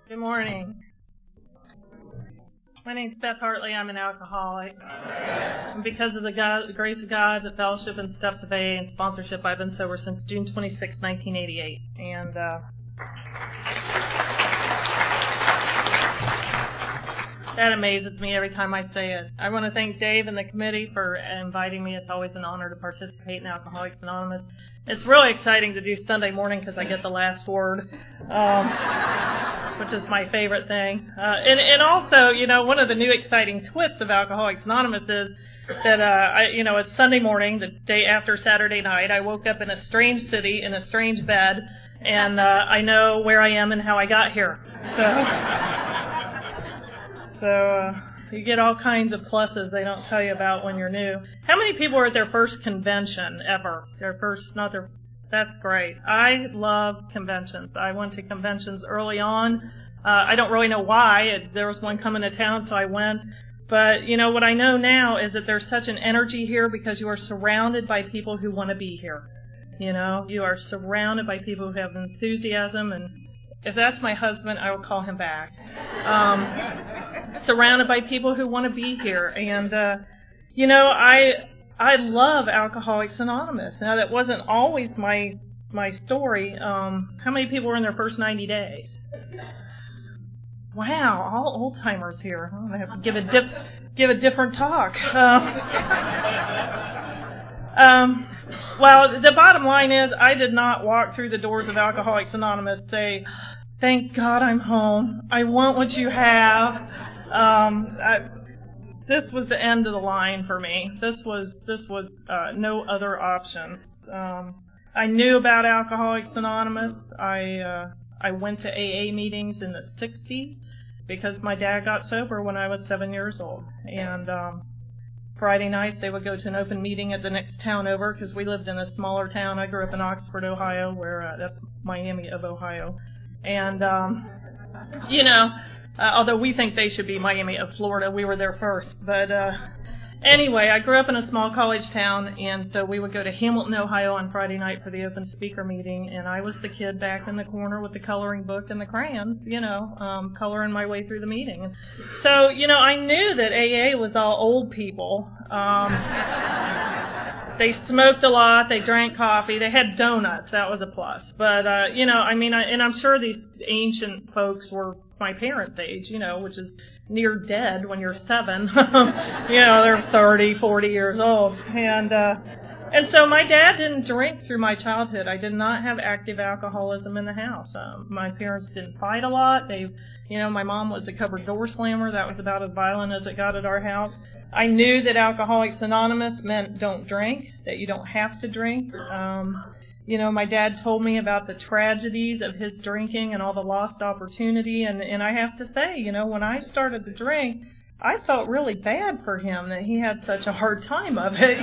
Good morning. My name's Beth Hartley. I'm an alcoholic. And because of the grace of God, the fellowship and steps of AA and sponsorship, I've been sober since June 26, 1988. And that amazes me every time I say it. I want to thank Dave and the committee for inviting me. It's always an honor to participate in Alcoholics Anonymous. It's really exciting to do Sunday morning because I get the last word, which is my favorite thing. And also, one of the new exciting twists of Alcoholics Anonymous is that, it's Sunday morning, the day after Saturday night. I woke up in a strange city, in a strange bed, and I know where I am and how I got here. So you get all kinds of pluses they don't tell you about when you're new. How many people were at their first convention ever? That's great. I love conventions. I went to conventions early on. I don't really know why. There was one coming to town, so I went. But, what I know now is that there's such an energy here because you are surrounded by people who want to be here. You are surrounded by people who have enthusiasm, and if that's my husband, I will call him back. Surrounded by people who want to be here. And, I love Alcoholics Anonymous. Now, that wasn't always my story. How many people were in their first 90 days? Wow, all old-timers here. I'm going to have to give a different talk. Well, the bottom line is I did not walk through the doors of Alcoholics Anonymous say, "Thank God I'm home. I want what you have." This was the end of the line for me. This was no other options. I knew about Alcoholics Anonymous. I went to AA meetings in the 60s because my dad got sober when I was 7 years old. And Friday nights they would go to an open meeting at the next town over because we lived in a smaller town. I grew up in Oxford, Ohio, where that's Miami of Ohio. And, although we think they should be Miami of Florida, we were there first. But anyway, I grew up in a small college town, and so we would go to Hamilton, Ohio on Friday night for the open speaker meeting, and I was the kid back in the corner with the coloring book and the crayons, coloring my way through the meeting. So, I knew that AA was all old people. They smoked a lot, they drank coffee, they had donuts, that was a plus. But, and I'm sure these ancient folks were my parents' age, which is near dead when you're 7. They're 30, 40 years old. And so my dad didn't drink through my childhood. I did not have active alcoholism in the house. My parents didn't fight a lot. My mom was a cupboard door slammer. That was about as violent as it got at our house. I knew that Alcoholics Anonymous meant don't drink, that you don't have to drink. My dad told me about the tragedies of his drinking and all the lost opportunity. And I have to say, when I started to drink, I felt really bad for him that he had such a hard time of it.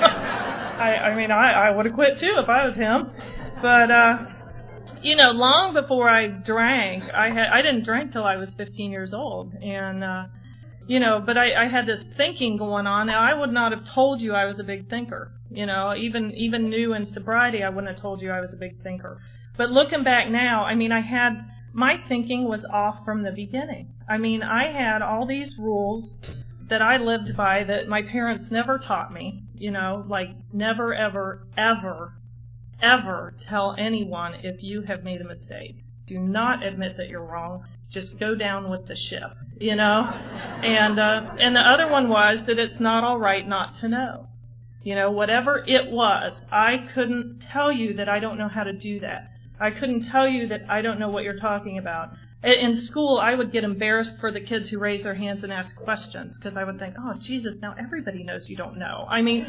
I would have quit too if I was him. But, long before I drank, I didn't drink till I was 15 years old. And, but I had this thinking going on. Now, I would not have told you I was a big thinker. Even new in sobriety, I wouldn't have told you I was a big thinker. But looking back now, my thinking was off from the beginning. I had all these rules that I lived by that my parents never taught me, like never, ever, ever, ever tell anyone if you have made a mistake. Do not admit that you're wrong. Just go down with the ship, And the other one was that it's not all right not to know. Whatever it was, I couldn't tell you that I don't know how to do that. I couldn't tell you that I don't know what you're talking about. In school, I would get embarrassed for the kids who raise their hands and ask questions because I would think, oh, Jesus, now everybody knows you don't know.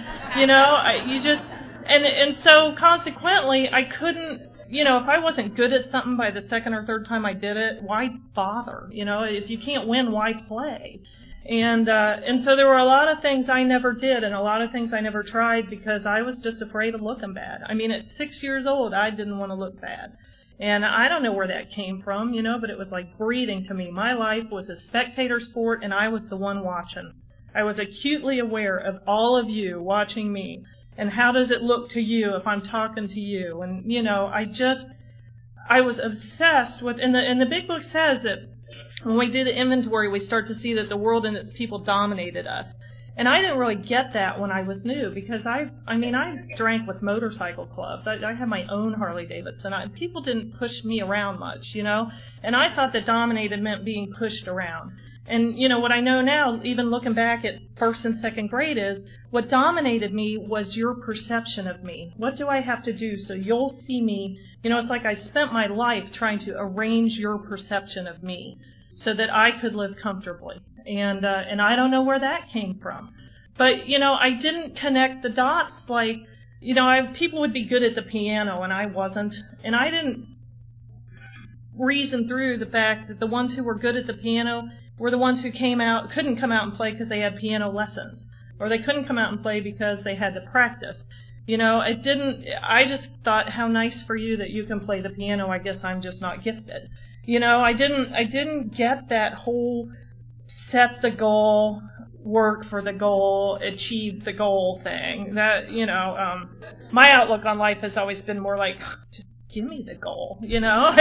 So consequently, I couldn't, if I wasn't good at something by the second or third time I did it, why bother? If you can't win, why play? And so there were a lot of things I never did and a lot of things I never tried because I was just afraid of looking bad. At 6 years old, I didn't want to look bad. And I don't know where that came from, but it was like breathing to me. My life was a spectator sport and I was the one watching. I was acutely aware of all of you watching me and how does it look to you if I'm talking to you. And, I was obsessed with, and the big book says that when we do the inventory, we start to see that the world and its people dominated us. And I didn't really get that when I was new, because I drank with motorcycle clubs. I had my own Harley Davidson. People didn't push me around much, and I thought that dominated meant being pushed around. And, what I know now, even looking back at first and second grade, is what dominated me was your perception of me. What do I have to do so you'll see me? It's like I spent my life trying to arrange your perception of me so that I could live comfortably. And I don't know where that came from. But, I didn't connect the dots like, people would be good at the piano and I wasn't. And I didn't reason through the fact that the ones who were good at the piano were the ones who couldn't come out and play because they had piano lessons. Or they couldn't come out and play because they had to practice. I just thought, how nice for you that you can play the piano. I guess I'm just not gifted. I didn't get that whole set the goal, work for the goal, achieve the goal thing. That, my outlook on life has always been more like, just give me the goal, You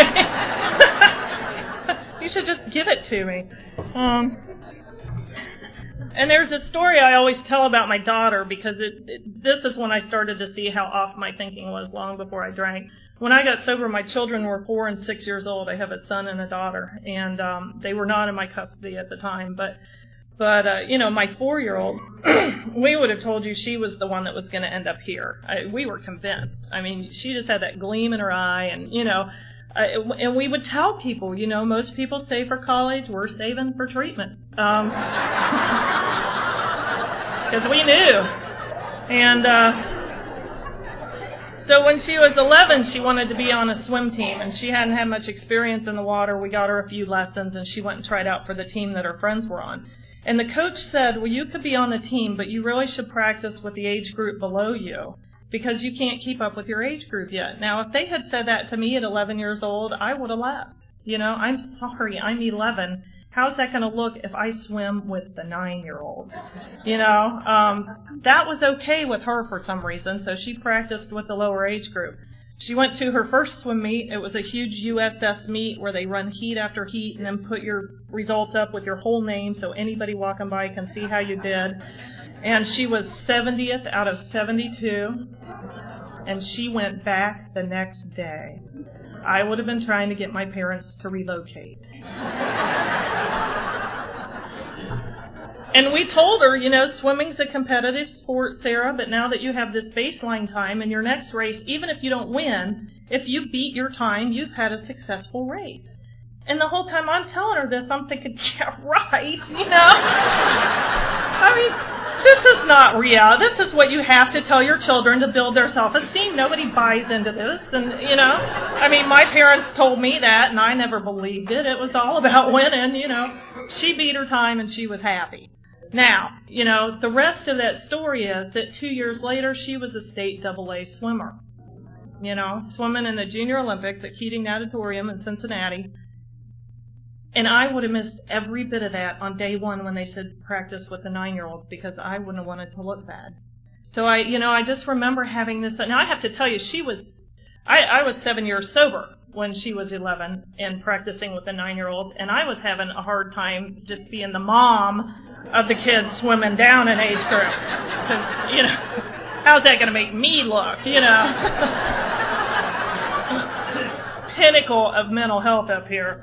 should just give it to me. And there's a story I always tell about my daughter, because this is when I started to see how off my thinking was long before I drank. When I got sober, my children were 4 and 6 years old. I have a son and a daughter, and they were not in my custody at the time. But my 4-year-old, we would have told you she was the one that was going to end up here. We were convinced. She just had that gleam in her eye, and and we would tell people, most people save for college, we're saving for treatment, because we knew. And so when she was 11, she wanted to be on a swim team, and she hadn't had much experience in the water. We got her a few lessons, and she went and tried out for the team that her friends were on. And the coach said, well, you could be on the team, but you really should practice with the age group below you, because you can't keep up with your age group yet. Now, if they had said that to me at 11 years old, I would have left. I'm sorry, I'm 11. How's that going to look if I swim with the 9-year-olds? That was okay with her for some reason, so she practiced with the lower age group. She went to her first swim meet. It was a huge USS meet where they run heat after heat and then put your results up with your whole name so anybody walking by can see how you did. And she was 70th out of 72, and she went back the next day. I would have been trying to get my parents to relocate. And we told her, swimming's a competitive sport, Sarah, but now that you have this baseline time in your next race, even if you don't win, if you beat your time, you've had a successful race. And the whole time I'm telling her this, I'm thinking, yeah, right, this is not real. This is what you have to tell your children to build their self-esteem. Nobody buys into this. And, my parents told me that, and I never believed it. It was all about winning, She beat her time, and she was happy. Now, the rest of that story is that 2 years later, she was a state AA swimmer. Swimming in the Junior Olympics at Keating Natatorium in Cincinnati. And I would have missed every bit of that on day one when they said practice with the 9-year-old, because I wouldn't have wanted to look bad. So I just remember having this. Now I have to tell you, I was 7 years sober when she was 11 and practicing with the 9-year-old, and I was having a hard time just being the mom of the kids swimming down an age group. Because, how's that going to make me look, Pinnacle of mental health up here.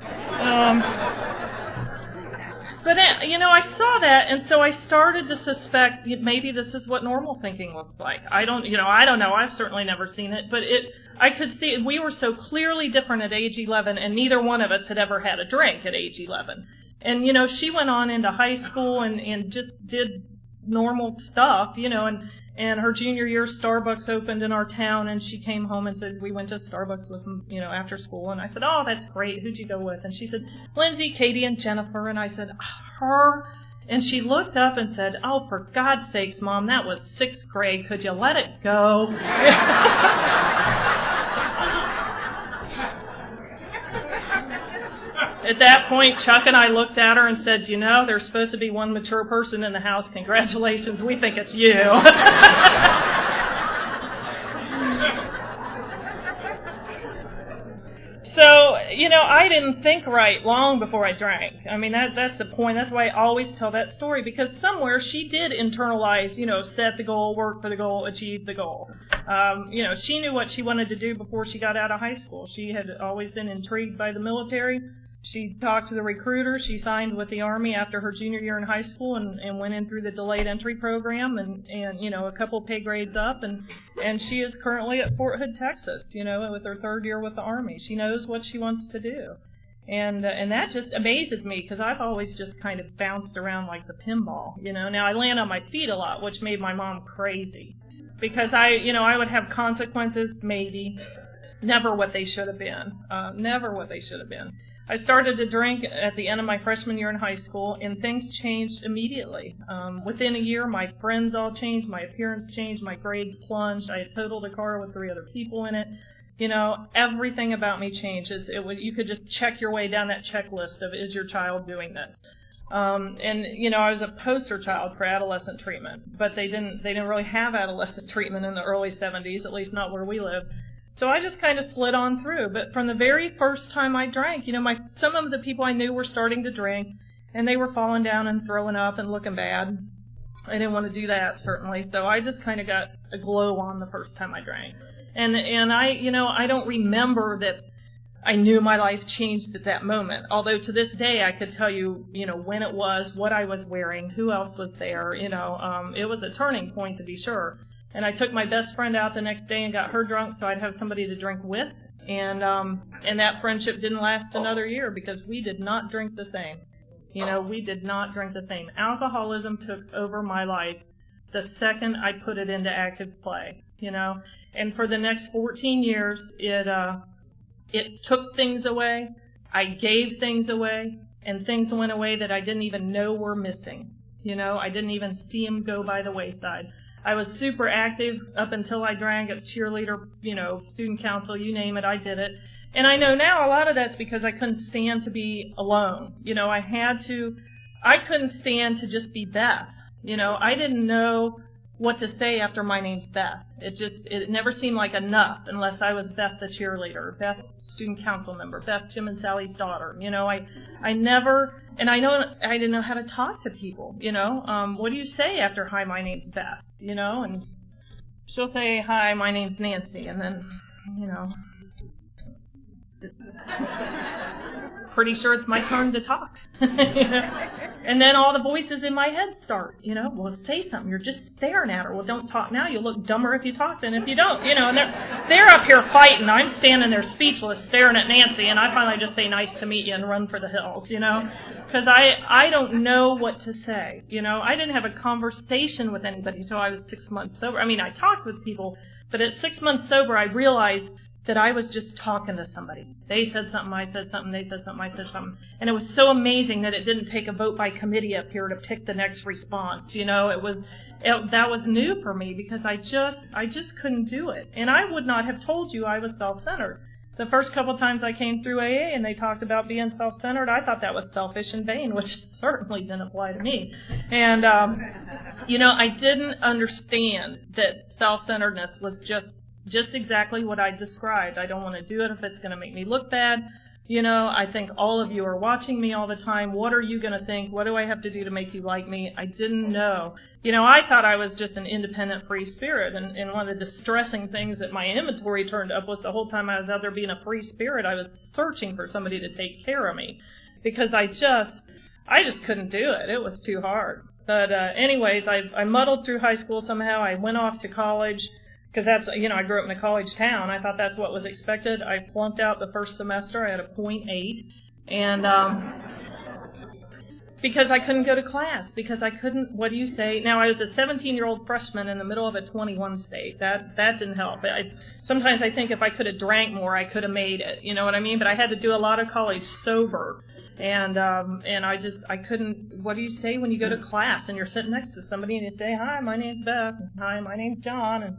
But, I saw that, and so I started to suspect maybe this is what normal thinking looks like. I don't know. I've certainly never seen it, but I could see we were so clearly different at age 11, and neither one of us had ever had a drink at age 11. And, she went on into high school and just did normal stuff, and her junior year, Starbucks opened in our town, and she came home and said, we went to Starbucks with them, after school. And I said, oh, that's great. Who'd you go with? And she said, Lindsay, Katie, and Jennifer. And I said, her? And she looked up and said, oh, for God's sakes, Mom, that was 6th grade. Could you let it go? At that point, Chuck and I looked at her and said, there's supposed to be one mature person in the house. Congratulations, we think it's you. So I didn't think right long before I drank. I mean, that's the point. That's why I always tell that story, because somewhere she did internalize, set the goal, work for the goal, achieve the goal. She knew what she wanted to do before she got out of high school. She had always been intrigued by the military. She talked to the recruiter. She signed with the Army after her junior year in high school and went in through the delayed entry program and a couple pay grades up and she is currently at Fort Hood, Texas, with her third year with the Army. She knows what she wants to do. And that just amazes me because I've always just kind of bounced around like the pinball, Now I land on my feet a lot, which made my mom crazy because I would have consequences, maybe, never what they should have been, never what they should have been. I started to drink at the end of my freshman year in high school, and things changed immediately. Within a year, my friends all changed, my appearance changed, my grades plunged. I had totaled a car with 3 other people in it. Everything about me changed. You could just check your way down that checklist of, is your child doing this? I was a poster child for adolescent treatment, but they didn't really have adolescent treatment in the early 70s, at least not where we live. So I just kind of slid on through. But from the very first time I drank, some of the people I knew were starting to drink, and they were falling down and throwing up and looking bad. I didn't want to do that, certainly. So I just kind of got a glow on the first time I drank. And I don't remember that I knew my life changed at that moment. Although to this day I could tell you, when it was, what I was wearing, who else was there. It was a turning point to be sure. And I took my best friend out the next day and got her drunk so I'd have somebody to drink with. And that friendship didn't last another year because we did not drink the same. We did not drink the same. Alcoholism took over my life the second I put it into active play, And for the next 14 years, it took things away. I gave things away, and things went away that I didn't even know were missing. I didn't even see them go by the wayside. I was super active up until I drank, a cheerleader, student council, you name it, I did it. And I know now a lot of that's because I couldn't stand to be alone. I couldn't stand to just be Beth. I didn't know what to say after my name's Beth. It never seemed like enough unless I was Beth the cheerleader, Beth student council member, Beth Jim and Sally's daughter. I never, and I didn't know how to talk to people. What do you say after, hi, my name's Beth? And she'll say, hi, my name's Nancy, and then, pretty sure it's my turn to talk. And then all the voices in my head start, well, say something. You're just staring at her. Well, don't talk now. You'll look dumber if you talk than if you don't. And they're up here fighting. I'm standing there speechless, staring at Nancy, and I finally just say, nice to meet you, and run for the hills, because I don't know what to say. I didn't have a conversation with anybody until I was 6 months sober. I mean, I talked with people, but at 6 months sober, I realized that I was just talking to somebody. They said something, I said something, they said something, I said something. And it was so amazing that it didn't take a vote by committee up here to pick the next response. That was new for me because I just couldn't do it. And I would not have told you I was self-centered. The first couple times I came through AA and they talked about being self-centered, I thought that was selfish and vain, which certainly didn't apply to me. And, I didn't understand that self-centeredness was just exactly what I described. I don't want to do it if it's going to make me look bad. I think all of you are watching me all the time. What are you going to think? What do I have to do to make you like me? I didn't know. I thought I was just an independent free spirit. And one of the distressing things that my inventory turned up was the whole time I was out there being a free spirit, I was searching for somebody to take care of me because I just couldn't do it. It was too hard. But anyways, I muddled through high school somehow. I went off to college. Because that's, I grew up in a college town. I thought that's what was expected. I flunked out the first semester. I had a .8. And because I couldn't go to class. Because I couldn't, what do you say? Now, I was a 17-year-old freshman in the middle of a 21 state. That didn't help. Sometimes I think if I could have drank more, I could have made it. You know what I mean? But I had to do a lot of college sober. And I couldn't, what do you say when you go to class and you're sitting next to somebody and you say, hi, my name's Beth. And, hi, my name's John. And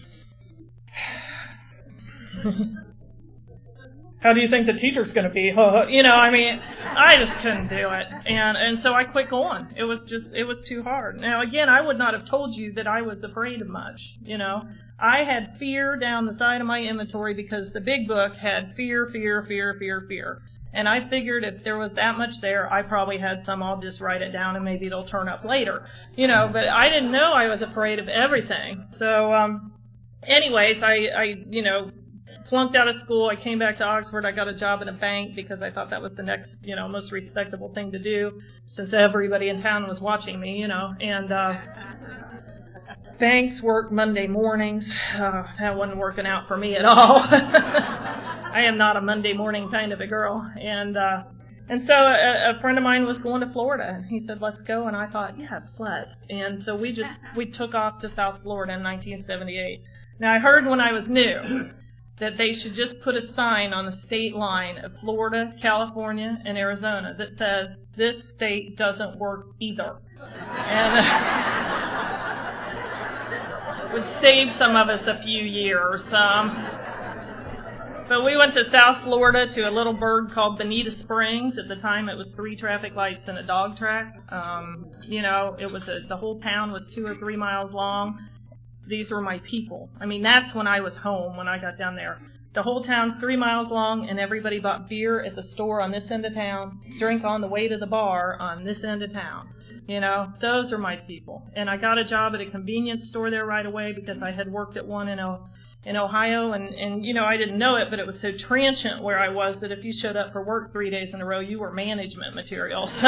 how do you think the teacher's going to be? I just couldn't do it. And so I quit going. It was too hard. Now, again, I would not have told you that I was afraid of much. I had fear down the side of my inventory because the big book had fear, fear, fear, fear, fear. And I figured if there was that much there, I probably had some. I'll just write it down and maybe it'll turn up later. But I didn't know I was afraid of everything. So, anyways, I flunked out of school. I came back to Oxford. I got a job in a bank because I thought that was the next, most respectable thing to do since everybody in town was watching me, and, banks work Monday mornings. That wasn't working out for me at all. I am not a Monday morning kind of a girl. And so a friend of mine was going to Florida, and he said, let's go. And I thought, yes, let's. And so we took off to South Florida in 1978. Now, I heard when I was new that they should just put a sign on the state line of Florida, California, and Arizona that says, this state doesn't work either. And would save some of us a few years. But we went to South Florida to a little burg called Bonita Springs. At the time, it was 3 traffic lights and a dog track. The whole town was 2 or 3 miles long. These were my people. That's when I was home when I got down there. The whole town's 3 miles long, and everybody bought beer at the store on this end of town, drink on the way to the bar on this end of town. Those are my people. And I got a job at a convenience store there right away because I had worked at one in Ohio, and I didn't know it, but it was so transient where I was that if you showed up for work 3 days in a row, you were management material. So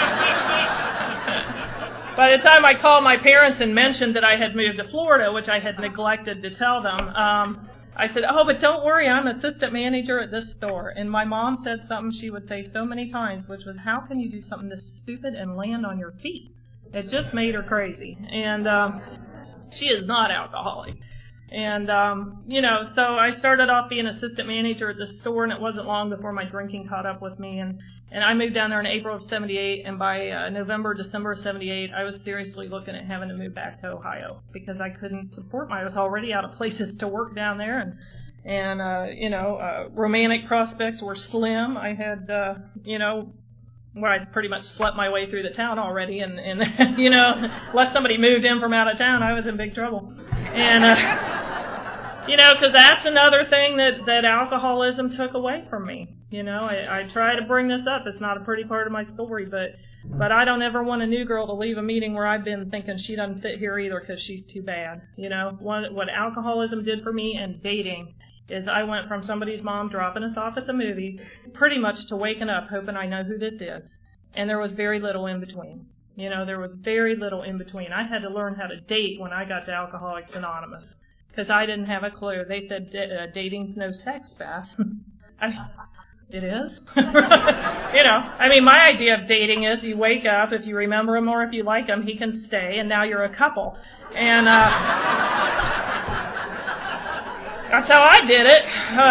by the time I called my parents and mentioned that I had moved to Florida, which I had neglected to tell them, I said, oh, but don't worry, I'm assistant manager at this store. And my mom said something she would say so many times, which was, how can you do something this stupid and land on your feet? It just made her crazy. And she is not alcoholic. And, so I started off being assistant manager at this store, and it wasn't long before my drinking caught up with me. And I moved down there in April of 78, and by December of 78, I was seriously looking at having to move back to Ohio because I couldn't support I was already out of places to work down there, and romantic prospects were slim. I had, I'd pretty much slept my way through the town already, and unless somebody moved in from out of town, I was in big trouble. And, because that's another thing that alcoholism took away from me. I try to bring this up. It's not a pretty part of my story, but I don't ever want a new girl to leave a meeting where I've been thinking she doesn't fit here either because she's too bad. What alcoholism did for me and dating is I went from somebody's mom dropping us off at the movies pretty much to waking up hoping I know who this is. And there was very little in between. There was very little in between. I had to learn how to date when I got to Alcoholics Anonymous because I didn't have a clue. They said dating's no sex, Beth. It is. My idea of dating is you wake up, if you remember him or if you like him, he can stay, and now you're a couple. And that's how I did it.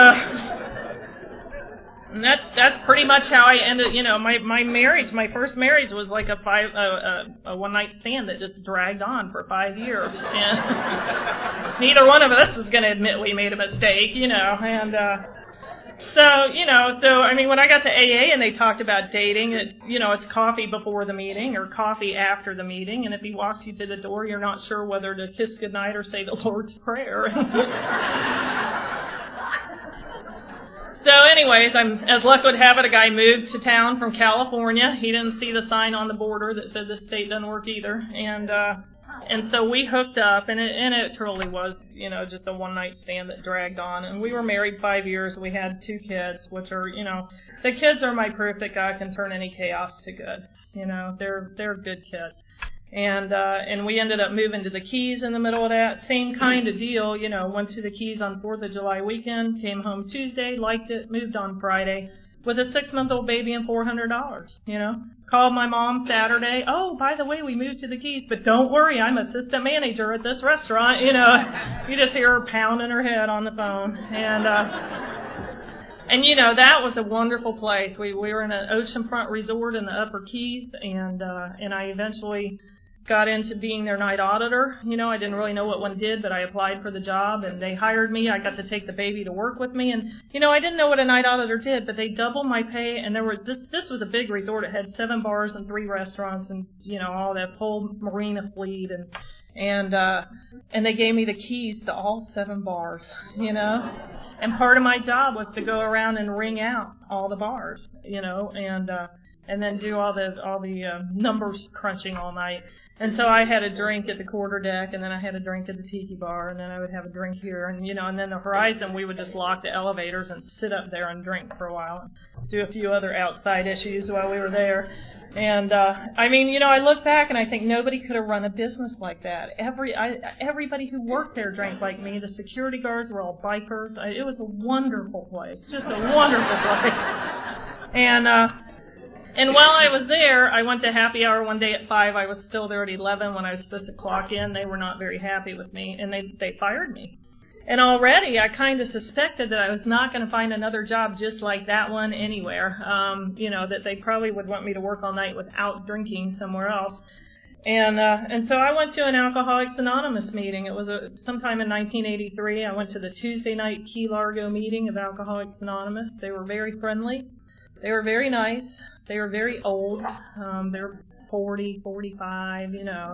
And that's pretty much how I ended. My marriage, my first marriage was like a one night stand that just dragged on for 5 years, and neither one of us was going to admit we made a mistake, and. So when I got to AA and they talked about dating, it's coffee before the meeting or coffee after the meeting, and if he walks you to the door, you're not sure whether to kiss goodnight or say the Lord's Prayer. So anyways, as luck would have it, a guy moved to town from California. He didn't see the sign on the border that said this state doesn't work either, and so we hooked up, and it truly was, just a one-night stand that dragged on. And we were married 5 years. We had 2 kids, which are, the kids are my proof that God can turn any chaos to good. They're good kids. And we ended up moving to the Keys in the middle of that. Same kind of deal, went to the Keys on 4th of July weekend, came home Tuesday, liked it, moved on Friday. With a 6-month-old baby and $400, Called my mom Saturday. Oh, by the way, we moved to the Keys, but don't worry, I'm assistant manager at this restaurant. You just hear her pounding her head on the phone. And that was a wonderful place. We were in an oceanfront resort in the Upper Keys, and I eventually got into being their night auditor. I didn't really know what one did, but I applied for the job, and they hired me. I got to take the baby to work with me, and, I didn't know what a night auditor did, but they doubled my pay, and this was a big resort. It had 7 bars and 3 restaurants and, all that whole marina fleet, And they gave me the keys to all 7 bars, And part of my job was to go around and ring out all the bars, and then do all the numbers crunching all night. And so I had a drink at the quarter deck, and then I had a drink at the tiki bar, and then I would have a drink here, and then the Horizon, we would just lock the elevators and sit up there and drink for a while, and do a few other outside issues while we were there. And I look back and I think nobody could have run a business like that. Everybody who worked there drank like me. The security guards were all bikers. It was a wonderful place, just a wonderful place. And while I was there, I went to happy hour one day at 5. I was still there at 11 when I was supposed to clock in. They were not very happy with me, and they fired me. And already I kind of suspected that I was not going to find another job just like that one anywhere, that they probably would want me to work all night without drinking somewhere else. And so I went to an Alcoholics Anonymous meeting. It was sometime in 1983. I went to the Tuesday night Key Largo meeting of Alcoholics Anonymous. They were very friendly. They were very nice. They were very old. They were 40, 45,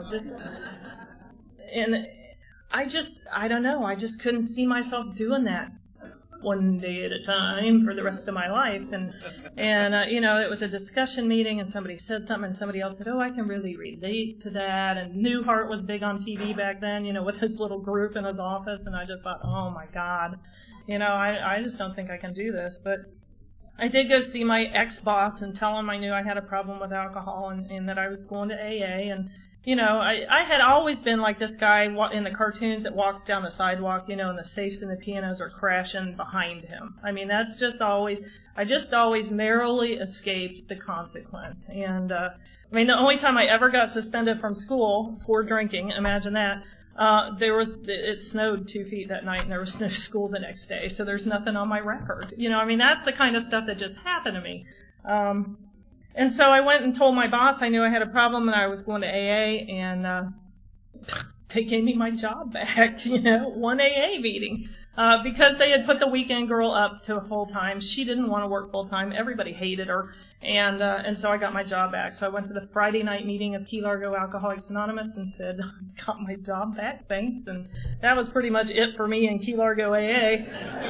and I don't know, I just couldn't see myself doing that one day at a time for the rest of my life. And it was a discussion meeting, and somebody said something, and somebody else said, oh, I can really relate to that. And Newhart was big on TV back then, with his little group in his office, and I just thought, oh, my God, I just don't think I can do this. But I did go see my ex-boss and tell him I knew I had a problem with alcohol and that I was going to AA. And, I had always been like this guy in the cartoons that walks down the sidewalk, and the safes and the pianos are crashing behind him. I mean, I just always merrily escaped the consequence. And, the only time I ever got suspended from school for drinking, imagine that, it snowed 2 feet that night and there was no school the next day, so there's nothing on my record. That's the kind of stuff that just happened to me. And so I went and told my boss I knew I had a problem and I was going to AA, and they gave me my job back, one AA meeting. Because they had put the weekend girl up to full-time. She didn't want to work full-time. Everybody hated her. And so I got my job back. So I went to the Friday night meeting of Key Largo Alcoholics Anonymous and said, got my job back, thanks. And that was pretty much it for me in Key Largo AA.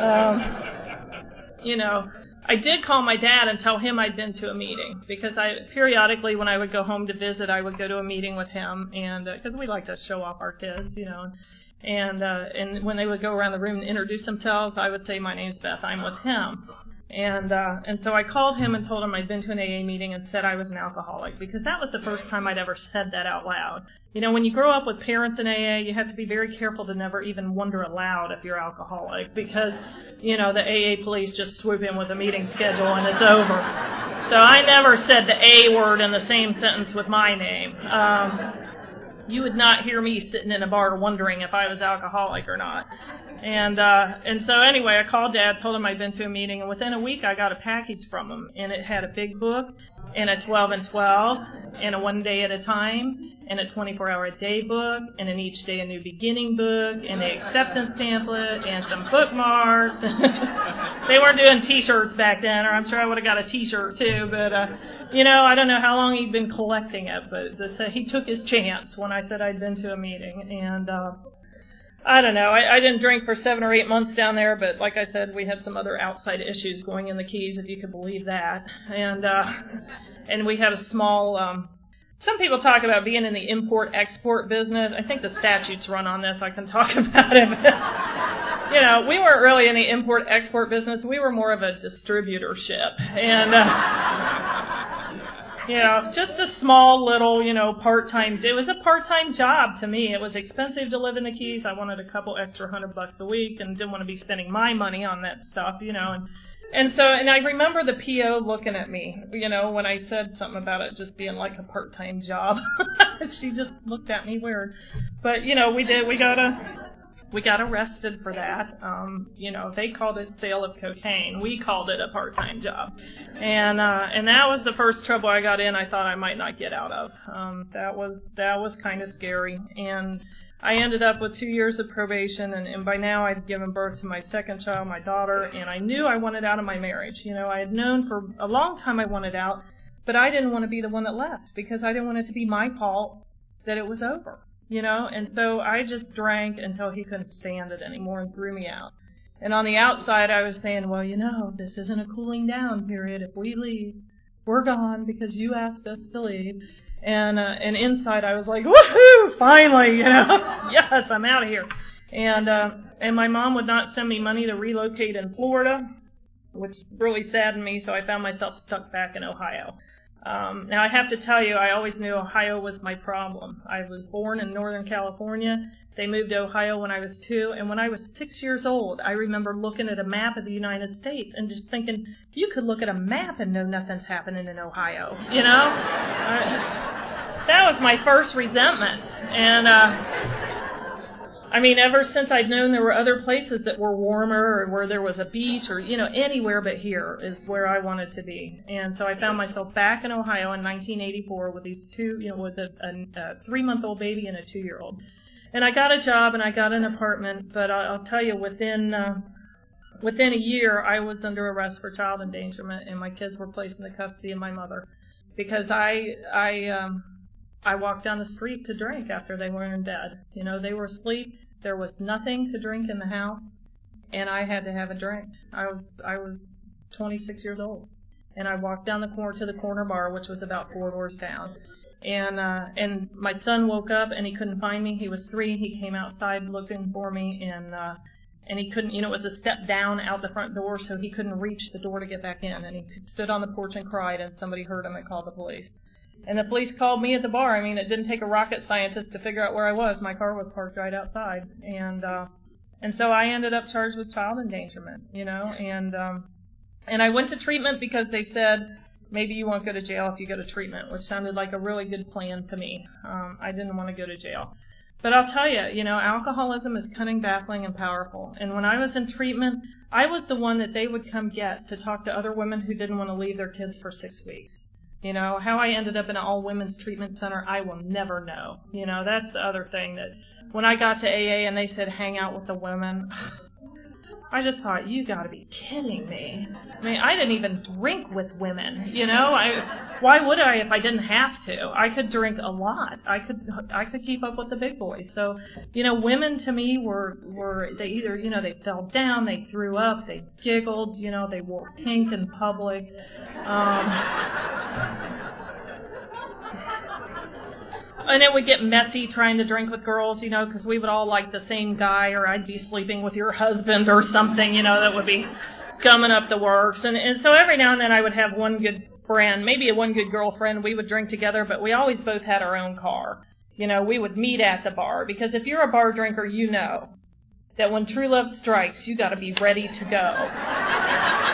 I did call my dad and tell him I'd been to a meeting, because periodically when I would go home to visit, I would go to a meeting with him, and because we like to show off our kids, And when they would go around the room and introduce themselves, I would say, my name's Beth, I'm with him. And so I called him and told him I'd been to an AA meeting and said I was an alcoholic, because that was the first time I'd ever said that out loud. When you grow up with parents in AA, you have to be very careful to never even wonder aloud if you're alcoholic, because, the AA police just swoop in with a meeting schedule and it's over. So I never said the A word in the same sentence with my name. You would not hear me sitting in a bar wondering if I was alcoholic or not. And so anyway, I called Dad, told him I'd been to a meeting, and within a week I got a package from him, and it had a big book, and a 12 and 12, and a 1 day at a time, and a 24-hour-a-day book, and an each day a new beginning book, and the acceptance pamphlet, and some bookmarks. They weren't doing T-shirts back then, or I'm sure I would have got a T-shirt too, but I don't know how long he'd been collecting it, but he took his chance when I said I'd been to a meeting. And I don't know, I didn't drink for 7 or 8 months down there, but like I said, we had some other outside issues going in the Keys, if you could believe that. And we had a small, some people talk about being in the import-export business. I think the statutes run on this. I can talk about it. We weren't really in the import-export business. We were more of a distributorship. And, just a small little, part-time. It was a part-time job to me. It was expensive to live in the Keys. I wanted a couple extra $100 a week and didn't want to be spending my money on that stuff, And I remember the PO looking at me, when I said something about it just being like a part-time job. She just looked at me weird. But, we got arrested for that. They called it sale of cocaine. We called it a part-time job. And that was the first trouble I got in I thought I might not get out of. That was kind of scary. And I ended up with 2 years of probation, and by now I'd given birth to my second child, my daughter, and I knew I wanted out of my marriage. I had known for a long time I wanted out, but I didn't want to be the one that left, because I didn't want it to be my fault that it was over. And so I just drank until he couldn't stand it anymore and threw me out. And on the outside, I was saying, well, this isn't a cooling down period. If we leave, we're gone because you asked us to leave. And inside, I was like, woohoo, finally, yes, I'm out of here. And my mom would not send me money to relocate in Florida, which really saddened me, so I found myself stuck back in Ohio. Now, I have to tell you, I always knew Ohio was my problem. I was born in Northern California. They moved to Ohio when I was 2, and when I was 6 years old, I remember looking at a map of the United States and just thinking, you could look at a map and know nothing's happening in Ohio, That was my first resentment. And, ever since I'd known there were other places that were warmer or where there was a beach or, anywhere but here is where I wanted to be. And so I found myself back in Ohio in 1984 with these two, with a 3-month-old baby and a 2-year-old. And I got a job and I got an apartment, but I'll tell you, within a year, I was under arrest for child endangerment, and my kids were placed in the custody of my mother because I walked down the street to drink after they were in bed. They were asleep. There was nothing to drink in the house, and I had to have a drink. I was 26 years old, and I walked down the corner to the corner bar, which was about 4 doors down. And my son woke up and he couldn't find me. He was 3. He came outside looking for me, and he couldn't. It was a step down out the front door, so he couldn't reach the door to get back in. And he stood on the porch and cried, and somebody heard him and called the police. And the police called me at the bar. It didn't take a rocket scientist to figure out where I was. My car was parked right outside. And so I ended up charged with child endangerment, and I went to treatment because they said, maybe you won't go to jail if you go to treatment, which sounded like a really good plan to me. I didn't want to go to jail. But I'll tell you, alcoholism is cunning, baffling, and powerful. And when I was in treatment, I was the one that they would come get to talk to other women who didn't want to leave their kids for 6 weeks. How I ended up in an all-women's treatment center, I will never know. That's the other thing, that when I got to AA and they said hang out with the women, I just thought, you got to be kidding me. I didn't even drink with women, why would I if I didn't have to? I could drink a lot. I could keep up with the big boys. So, women to me were they either, they fell down, they threw up, they giggled, they wore pink in public. And it would get messy trying to drink with girls, because we would all like the same guy, or I'd be sleeping with your husband or something, that would be gumming up the works. And so every now and then I would have one good friend, maybe one good girlfriend. We would drink together, but we always both had our own car. We would meet at the bar, because if you're a bar drinker, you know that when true love strikes, you got to be ready to go.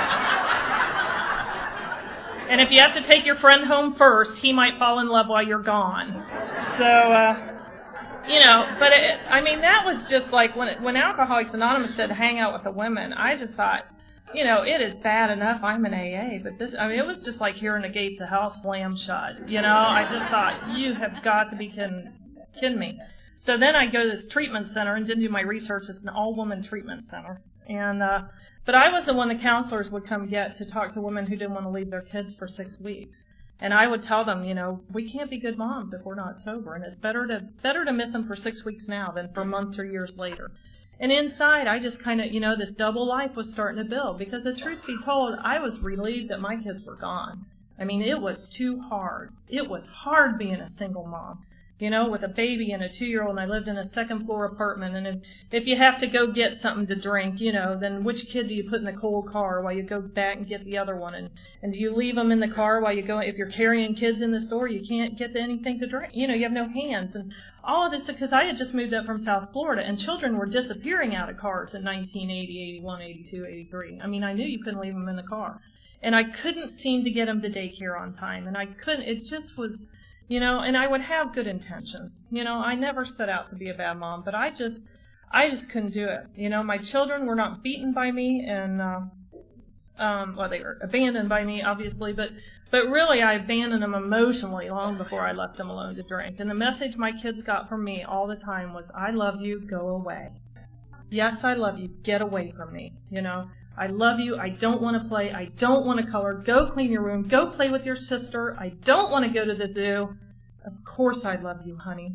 And if you have to take your friend home first, he might fall in love while you're gone. So, but that was just like when Alcoholics Anonymous said hang out with the women, I just thought, it is bad enough I'm in AA, but this, it was just like hearing the gates of hell slam shut. I just thought, you have got to be kidding me. So then I go to this treatment center and didn't do my research. It's an all-woman treatment center. But I was the one the counselors would come get to talk to women who didn't want to leave their kids for 6 weeks. And I would tell them, we can't be good moms if we're not sober, and it's better to miss them for 6 weeks now than for months or years later. And inside, I just kind of, this double life was starting to build, because the truth be told, I was relieved that my kids were gone. It was too hard. It was hard being a single mom. With a baby and a 2-year-old, and I lived in a second-floor apartment, and if you have to go get something to drink, then which kid do you put in the cold car while you go back and get the other one? And do you leave them in the car while you go? If you're carrying kids in the store, you can't get anything to drink. You have no hands. And all of this, because I had just moved up from South Florida, and children were disappearing out of cars in 1980, 81, 82, 83. I knew you couldn't leave them in the car. And I couldn't seem to get them to daycare on time. And it just was... and I would have good intentions. I never set out to be a bad mom, but I just couldn't do it. My children were not beaten by me, and they were abandoned by me, obviously, but really I abandoned them emotionally long before I left them alone to drink. And the message my kids got from me all the time was, I love you, go away. Yes, I love you, get away from me. I love you, I don't want to play, I don't want to color, go clean your room, go play with your sister, I don't want to go to the zoo. Of course I love you, honey.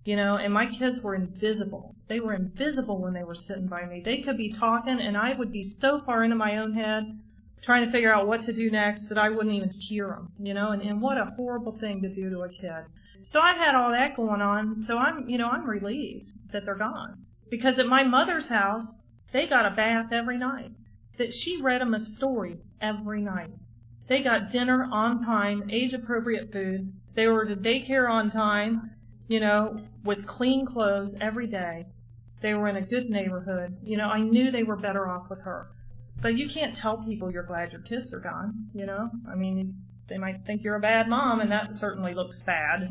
and my kids were invisible. They were invisible when they were sitting by me. They could be talking, and I would be so far into my own head trying to figure out what to do next that I wouldn't even hear them, and what a horrible thing to do to a kid. So I had all that going on, so I'm relieved that they're gone. Because at my mother's house, they got a bath every night. That she read them a story every night. They got dinner on time, age-appropriate food. They were to daycare on time, with clean clothes every day. They were in a good neighborhood. I knew they were better off with her. But you can't tell people you're glad your kids are gone, I mean, they might think you're a bad mom, and that certainly looks bad,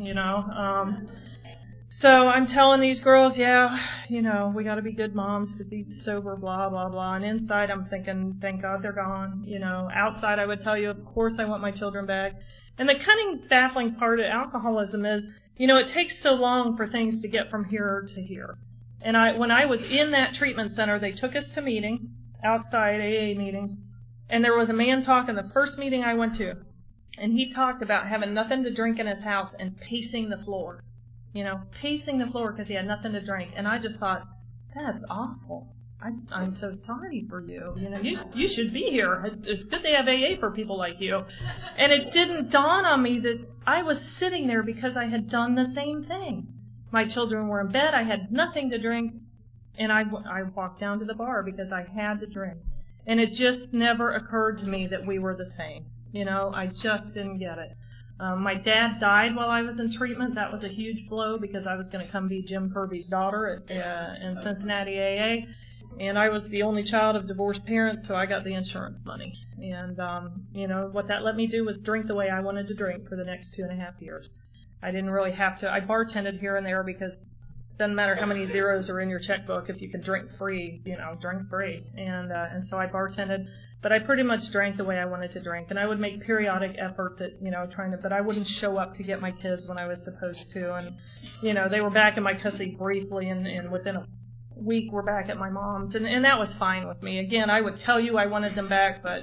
So I'm telling these girls, we got to be good moms to be sober, blah, blah, blah. And inside I'm thinking, thank God they're gone. Outside I would tell you, of course I want my children back. And the cunning, baffling part of alcoholism is, it takes so long for things to get from here to here. And when I was in that treatment center, they took us to meetings, outside AA meetings, and there was a man talking the first meeting I went to, and he talked about having nothing to drink in his house and pacing the floor. Pacing the floor because he had nothing to drink. And I just thought, that's awful. I'm so sorry for you. You should be here. It's good they have AA for people like you. And it didn't dawn on me that I was sitting there because I had done the same thing. My children were in bed. I had nothing to drink. And I walked down to the bar because I had to drink. And it just never occurred to me that we were the same. I just didn't get it. My dad died while I was in treatment. That was a huge blow because I was going to come be Jim Kirby's daughter in Cincinnati AA. And I was the only child of divorced parents, so I got the insurance money. And, what that let me do was drink the way I wanted to drink for the next 2.5 years. I didn't really have to. I bartended here and there because it doesn't matter how many zeros are in your checkbook. If you can drink free, drink free. And so I bartended. But I pretty much drank the way I wanted to drink. And I would make periodic efforts at, but I wouldn't show up to get my kids when I was supposed to. And, they were back in my custody briefly, and within a week we're back at my mom's. And that was fine with me. Again, I would tell you I wanted them back, but,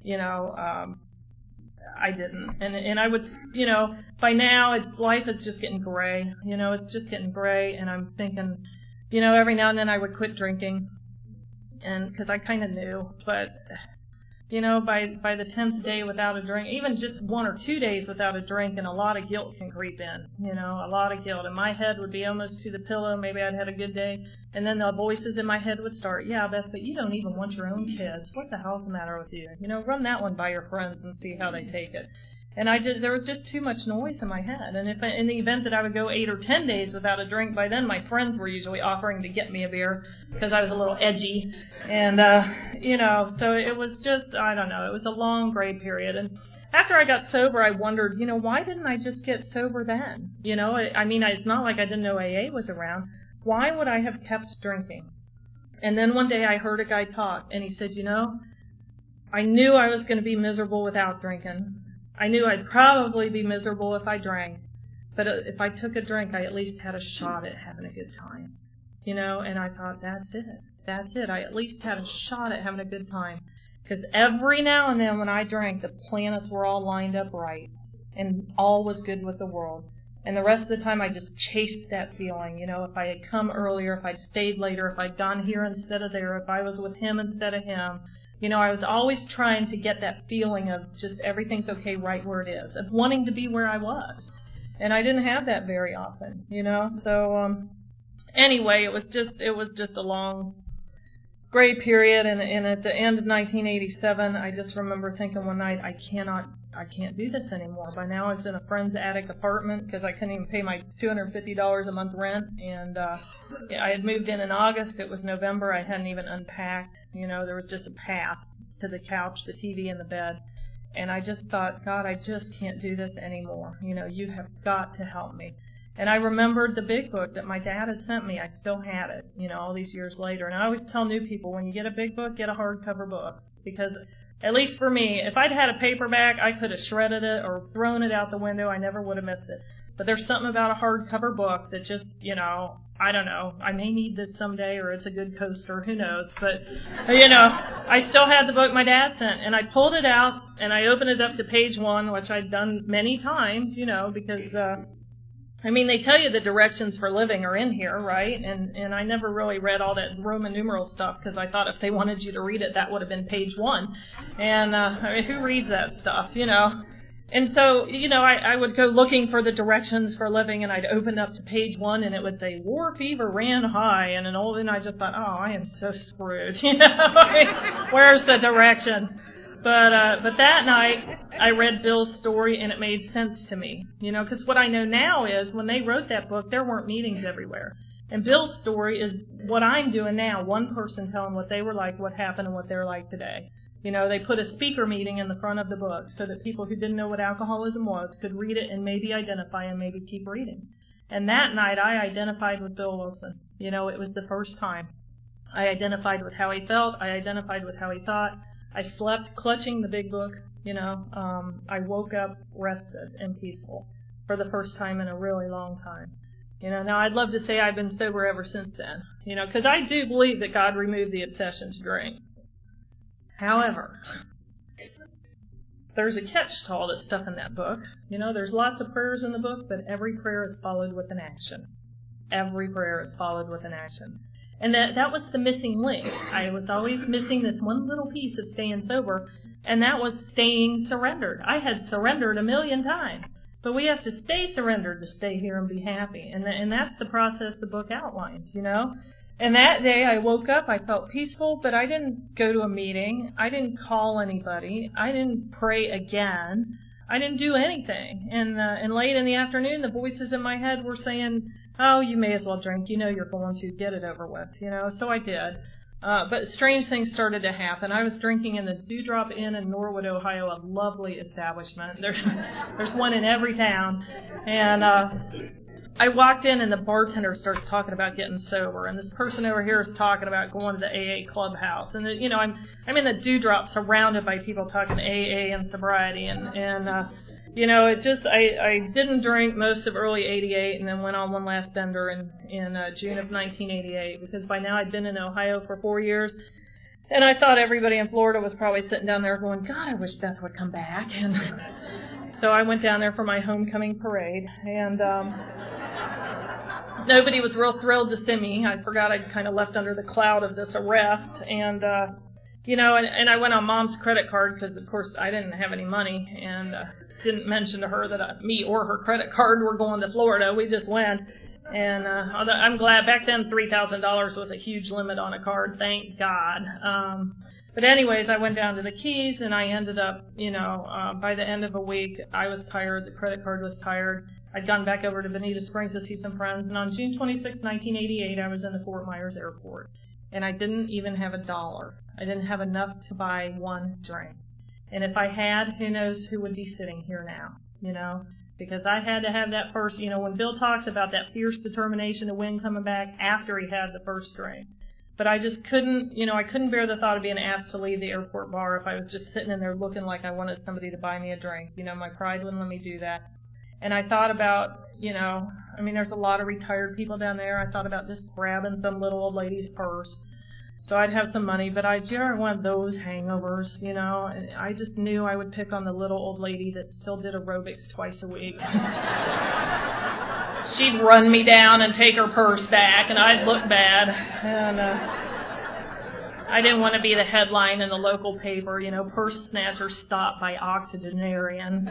I didn't. And I would, by now life is just getting gray. It's just getting gray. And I'm thinking, every now and then I would quit drinking. And because I kind of knew, but by the 10th day without a drink, even just 1 or 2 days without a drink, and a lot of guilt can creep in, a lot of guilt. And my head would be almost to the pillow. Maybe I'd had a good day. And then the voices in my head would start, yeah, Beth, but you don't even want your own kids. What the hell's the matter with you? Run that one by your friends and see how they take it. And there was just too much noise in my head. And if in the event that I would go 8 or 10 days without a drink, by then my friends were usually offering to get me a beer because I was a little edgy. And, so it was just, I don't know, it was a long gray period. And after I got sober, I wondered, why didn't I just get sober then? It's not like I didn't know AA was around. Why would I have kept drinking? And then one day I heard a guy talk, and he said, I knew I was going to be miserable without drinking. I knew I'd probably be miserable if I drank, but if I took a drink, I at least had a shot at having a good time, and I thought, that's it. I at least had a shot at having a good time, because every now and then when I drank, the planets were all lined up right, and all was good with the world. And the rest of the time, I just chased that feeling, if I had come earlier, if I'd stayed later, if I'd gone here instead of there, if I was with him instead of him. I was always trying to get that feeling of just everything's okay right where it is, of wanting to be where I was. And I didn't have that very often, So, anyway, it was just a long gray period. And at the end of 1987, I just remember thinking one night, I can't do this anymore. By now I was in a friend's attic apartment because I couldn't even pay my $250 a month rent. And I had moved in August. It was November. I hadn't even unpacked. There was just a path to the couch, the TV, and the bed. And I just thought, God, I just can't do this anymore. You have got to help me. And I remembered the big book that my dad had sent me. I still had it, all these years later. And I always tell new people, when you get a big book, get a hardcover book. Because at least for me, if I'd had a paperback, I could have shredded it or thrown it out the window. I never would have missed it. But there's something about a hardcover book that just, I don't know. I may need this someday, or it's a good coaster. Who knows? But, I still had the book my dad sent. And I pulled it out, and I opened it up to page 1, which I'd done many times, because I mean, they tell you the directions for living are in here, right? And I never really read all that Roman numeral stuff because I thought if they wanted you to read it, that would have been page 1. And, I mean, who reads that stuff, you know? And so, you know, I would go looking for the directions for living, and I'd open up to page 1, and it would say, war fever ran high, and I just thought, oh, I am so screwed, you know? I mean, where's the directions? But that night, I read Bill's story, and it made sense to me, you know, because what I know now is when they wrote that book, there weren't meetings everywhere. And Bill's story is what I'm doing now, one person telling what they were like, what happened, and what they're like today. You know, they put a speaker meeting in the front of the book so that people who didn't know what alcoholism was could read it and maybe identify and maybe keep reading. And that night, I identified with Bill Wilson. You know, it was the first time. I identified with how he felt. I identified with how he thought. I slept clutching the big book, you know. I woke up rested and peaceful for the first time in a really long time. You know, now I'd love to say I've been sober ever since then, you know, because I do believe that God removed the obsession to drink. However, there's a catch to all this stuff in that book. You know, there's lots of prayers in the book, but every prayer is followed with an action. Every prayer is followed with an action. And that was the missing link. I was always missing this one little piece of staying sober, and that was staying surrendered. I had surrendered 1,000,000 times, but we have to stay surrendered to stay here and be happy. And that's the process the book outlines, you know. And that day I woke up, I felt peaceful, but I didn't go to a meeting. I didn't call anybody. I didn't pray again. I didn't do anything. And late in the afternoon, the voices in my head were saying, oh, you may as well drink. You know you're going to. Get it over with, you know. So I did. But strange things started to happen. I was drinking in the Dewdrop Inn in Norwood, Ohio, a lovely establishment. There's one in every town. And I walked in, and the bartender starts talking about getting sober, and this person over here is talking about going to the AA clubhouse. And, you know, I'm in the Dewdrop surrounded by people talking AA and sobriety, and you know, it just, I didn't drink most of early 88 and then went on one last bender in June of 1988 because by now I'd been in Ohio for 4 years. And I thought everybody in Florida was probably sitting down there going, God, I wish Beth would come back. And so I went down there for my homecoming parade. And nobody was real thrilled to see me. I forgot I'd kind of left under the cloud of this arrest. And, you know, and I went on Mom's credit card because, of course, I didn't have any money. And didn't mention to her that me or her credit card were going to Florida. We just went. And I'm glad back then $3,000 was a huge limit on a card, thank God. But anyways, I went down to the Keys, and I ended up, you know, by the end of a week, I was tired, the credit card was tired. I'd gone back over to Bonita Springs to see some friends, and on June 26, 1988, I was in the Fort Myers airport. And I didn't even have $1. I didn't have enough to buy one drink. And if I had, who knows who would be sitting here now, you know? Because I had to have that first, you know, when Bill talks about that fierce determination to win coming back after he had the first drink. But I just couldn't, you know, I couldn't bear the thought of being asked to leave the airport bar if I was just sitting in there looking like I wanted somebody to buy me a drink. You know, my pride wouldn't let me do that. And I thought about, you know, I mean, there's a lot of retired people down there. I thought about just grabbing some little old lady's purse. So I'd have some money, but I had one of those hangovers, you know. And I just knew I would pick on the little old lady that still did aerobics twice a week. She'd run me down and take her purse back, and I'd look bad. And I didn't want to be the headline in the local paper, you know, purse snatcher stopped by octogenarian.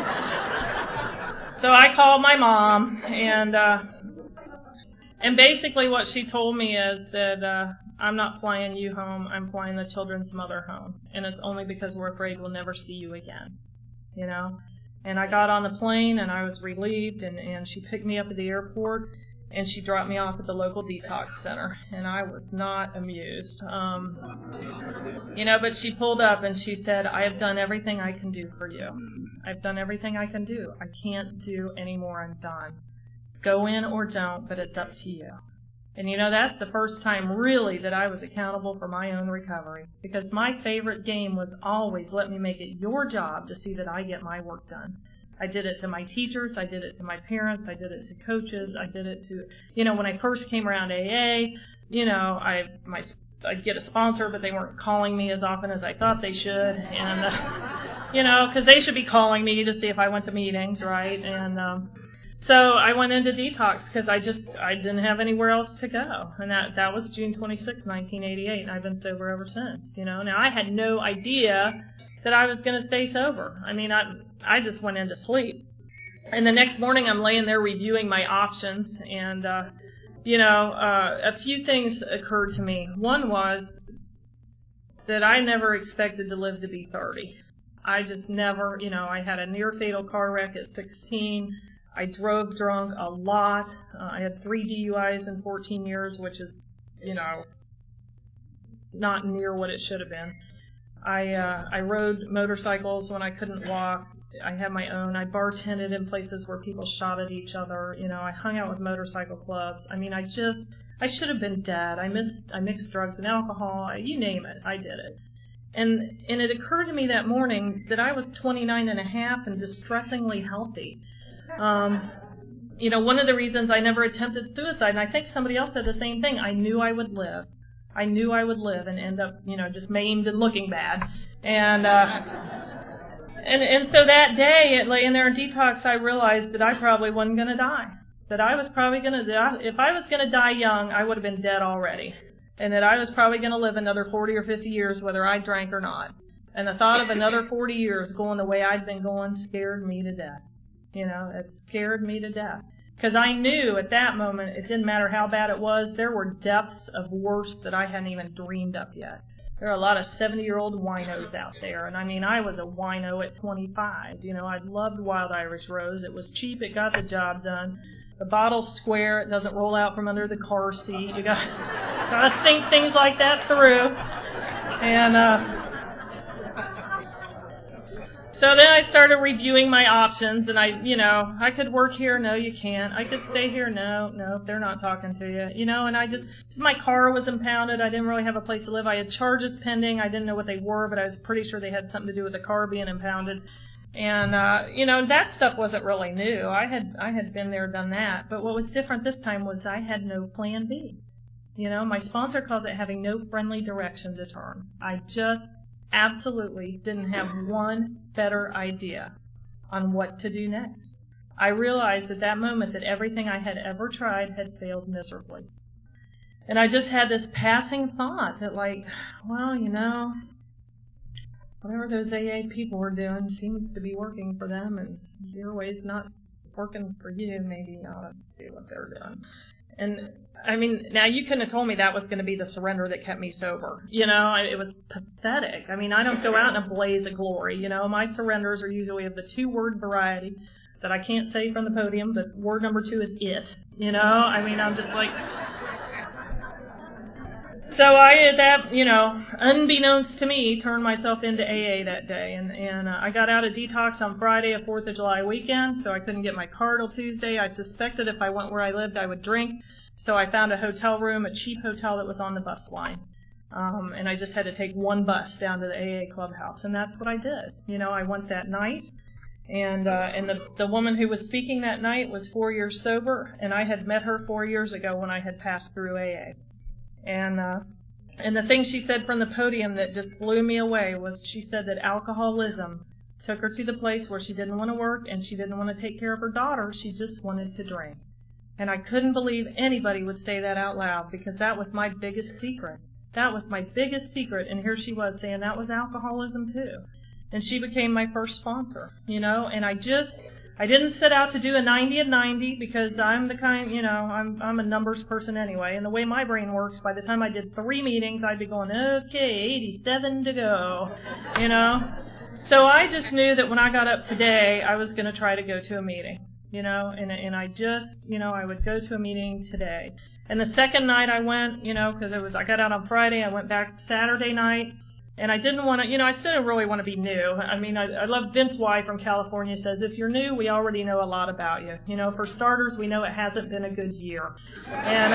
So I called my mom, and basically what she told me is that I'm not flying you home, I'm flying the children's mother home. And it's only because we're afraid we'll never see you again, you know. And I got on the plane, and I was relieved, and she picked me up at the airport, and she dropped me off at the local detox center. And I was not amused. You know, but she pulled up, and she said, I have done everything I can do for you. I've done everything I can do. I can't do any more. I'm done. Go in or don't, but it's up to you. And, you know, that's the first time really that I was accountable for my own recovery. Because my favorite game was always let me make it your job to see that I get my work done. I did it to my teachers. I did it to my parents. I did it to coaches. I did it to, you know, when I first came around AA, you know, I'd get a sponsor, but they weren't calling me as often as I thought they should. And, you know, because they should be calling me to see if I went to meetings, right? And So I went into detox because I didn't have anywhere else to go. And that was June 26, 1988, and I've been sober ever since, Now I had no idea that I was going to stay sober. I mean, I just went into sleep. And the next morning I'm laying there reviewing my options, and, a few things occurred to me. One was that I never expected to live to be 30. I just never, I had a near fatal car wreck at 16. I drove drunk a lot. I had 3 DUIs in 14 years, which is, not near what it should have been. I rode motorcycles when I couldn't walk. I had my own. I bartended in places where people shot at each other. I hung out with motorcycle clubs. I mean, I should have been dead. I mixed drugs and alcohol. You name it, I did it. And it occurred to me that morning that I was 29 and a half and distressingly healthy. One of the reasons I never attempted suicide, and I think somebody else said the same thing, I knew I would live. I knew I would live and end up, just maimed and looking bad. And so that day, laying there in detox, I realized that I probably wasn't going to die. That I was probably going to die. If I was going to die young, I would have been dead already. And that I was probably going to live another 40 or 50 years whether I drank or not. And the thought of another 40 years going the way I'd been going scared me to death. It scared me to death. Because I knew at that moment, it didn't matter how bad it was, there were depths of worse that I hadn't even dreamed up yet. There are a lot of 70-year-old winos out there. And I mean, I was a wino at 25. I loved Wild Irish Rose. It was cheap. It got the job done. The bottle's square. It doesn't roll out from under the car seat. You got to think things like that through. And, so then I started reviewing my options, and I could work here. No, you can't. I could stay here. No, they're not talking to you. And my car was impounded. I didn't really have a place to live. I had charges pending. I didn't know what they were, but I was pretty sure they had something to do with the car being impounded. And, that stuff wasn't really new. I had been there, done that. But what was different this time was I had no plan B. My sponsor calls it having no friendly direction to turn. I just absolutely didn't have one better idea on what to do next. I realized at that moment that everything I had ever tried had failed miserably. And I just had this passing thought that whatever those AA people were doing seems to be working for them, and your way's not working for you. Maybe you ought to do what they're doing. And I mean, now you couldn't have told me that was going to be the surrender that kept me sober. It was pathetic. I mean, I don't go out in a blaze of glory. My surrenders are usually of the 2-word variety that I can't say from the podium, but word number 2 is it. I mean, I'm just like. So I, unbeknownst to me, turned myself into AA that day, and I got out of detox on Friday, a 4th of July weekend, so I couldn't get my car till Tuesday. I suspected if I went where I lived, I would drink, so I found a hotel room, a cheap hotel that was on the bus line, and I just had to take one bus down to the AA clubhouse, and that's what I did. I went that night, and the woman who was speaking that night was 4 years sober, and I had met her 4 years ago when I had passed through AA. And the thing she said from the podium that just blew me away was she said that alcoholism took her to the place where she didn't want to work and she didn't want to take care of her daughter. She just wanted to drink. And I couldn't believe anybody would say that out loud because that was my biggest secret. That was my biggest secret. And here she was saying that was alcoholism too. And she became my first sponsor, and I didn't set out to do a 90 and 90 because I'm the kind, I'm a numbers person anyway. And the way my brain works, by the time I did 3 meetings, I'd be going, okay, 87 to go, So I just knew that when I got up today, I was going to try to go to a meeting, and I just, I would go to a meeting today. And the second night I went, because I got out on Friday, I went back Saturday night. And I didn't want to, I still didn't really want to be new. I mean, I love Vince Y from California says, if you're new, we already know a lot about you. For starters, we know it hasn't been a good year. And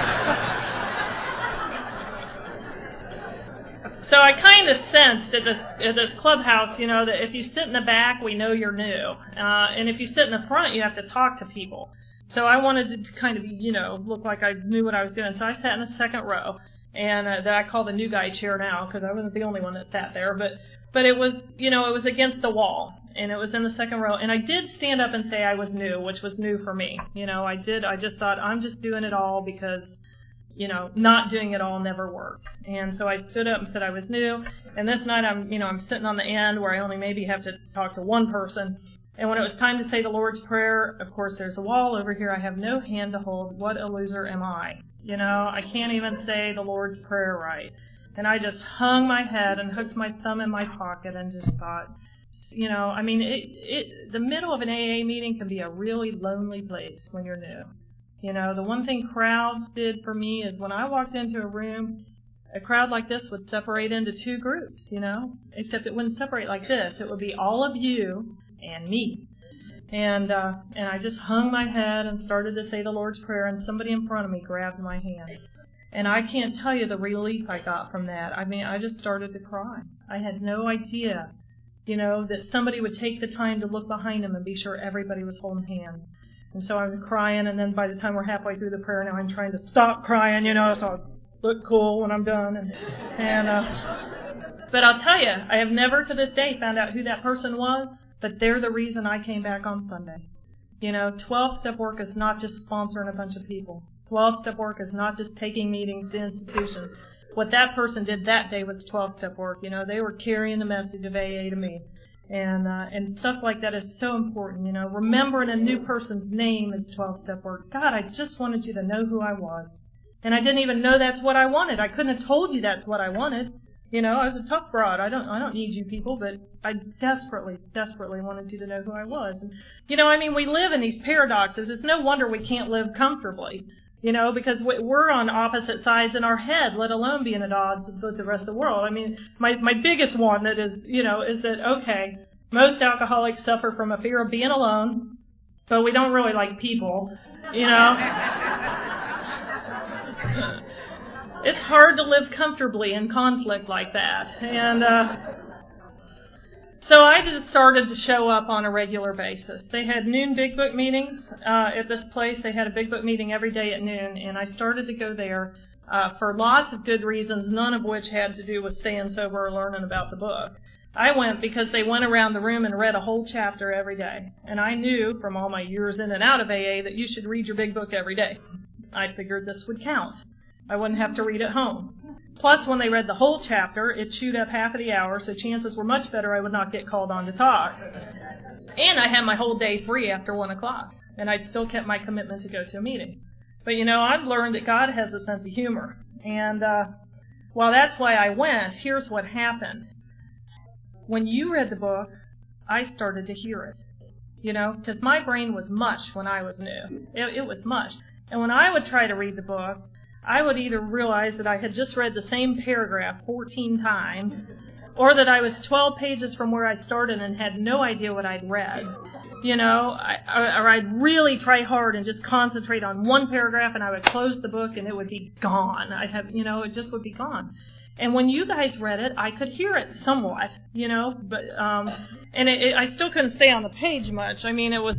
so I kind of sensed at this clubhouse, that if you sit in the back, we know you're new. And if you sit in the front, you have to talk to people. So I wanted to kind of, look like I knew what I was doing. So I sat in the second row. And that I call the new guy chair now because I wasn't the only one that sat there. But it was, it was against the wall. and it was in the second row. And I did stand up and say I was new, which was new for me. I just thought, I'm just doing it all because, not doing it all never worked. And so I stood up and said I was new. And this night I'm sitting on the end where I only maybe have to talk to one person. And when it was time to say the Lord's Prayer, of course, there's a wall over here. I have no hand to hold. What a loser am I? I can't even say the Lord's Prayer right. And I just hung my head and hooked my thumb in my pocket and just thought, the middle of an AA meeting can be a really lonely place when you're new. The one thing crowds did for me is when I walked into a room, a crowd like this would separate into two groups, except it wouldn't separate like this. It would be all of you and me. And I just hung my head and started to say the Lord's Prayer, and somebody in front of me grabbed my hand. And I can't tell you the relief I got from that. I just started to cry. I had no idea, that somebody would take the time to look behind them and be sure everybody was holding hands. And so I was crying, and then by the time we're halfway through the prayer now, I'm trying to stop crying, so I look cool when I'm done. But I'll tell you, I have never to this day found out who that person was, but they're the reason I came back on Sunday. 12-step work is not just sponsoring a bunch of people. 12-step work is not just taking meetings to institutions. What that person did that day was 12-step work. They were carrying the message of AA to me. And stuff like that is so important. Remembering a new person's name is 12-step work. God, I just wanted you to know who I was. And I didn't even know that's what I wanted. I couldn't have told you that's what I wanted. I was a tough broad. I don't need you people, but I desperately wanted you to know who I was. And, we live in these paradoxes. It's no wonder we can't live comfortably, because we're on opposite sides in our head, let alone being at odds with the rest of the world. My biggest one that is, is that, okay, most alcoholics suffer from a fear of being alone, but we don't really like people, It's hard to live comfortably in conflict like that. And so I just started to show up on a regular basis. They had noon Big Book meetings at this place. They had a Big Book meeting every day at noon, and I started to go there for lots of good reasons, none of which had to do with staying sober or learning about the book. I went because they went around the room and read a whole chapter every day. And I knew from all my years in and out of AA that you should read your Big Book every day. I figured this would count. I wouldn't have to read at home. Plus, when they read the whole chapter, it chewed up half of the hour, so chances were much better I would not get called on to talk. And I had my whole day free after 1 o'clock, and I'd still kept my commitment to go to a meeting. But, I've learned that God has a sense of humor. And while that's why I went, here's what happened. When you read the book, I started to hear it. Because my brain was mush when I was new. It was mush. And when I would try to read the book, I would either realize that I had just read the same paragraph 14 times, or that I was 12 pages from where I started and had no idea what I'd read. Or I'd really try hard and just concentrate on one paragraph, and I would close the book and it would be gone. It just would be gone. And when you guys read it, I could hear it somewhat, but I still couldn't stay on the page much. It was,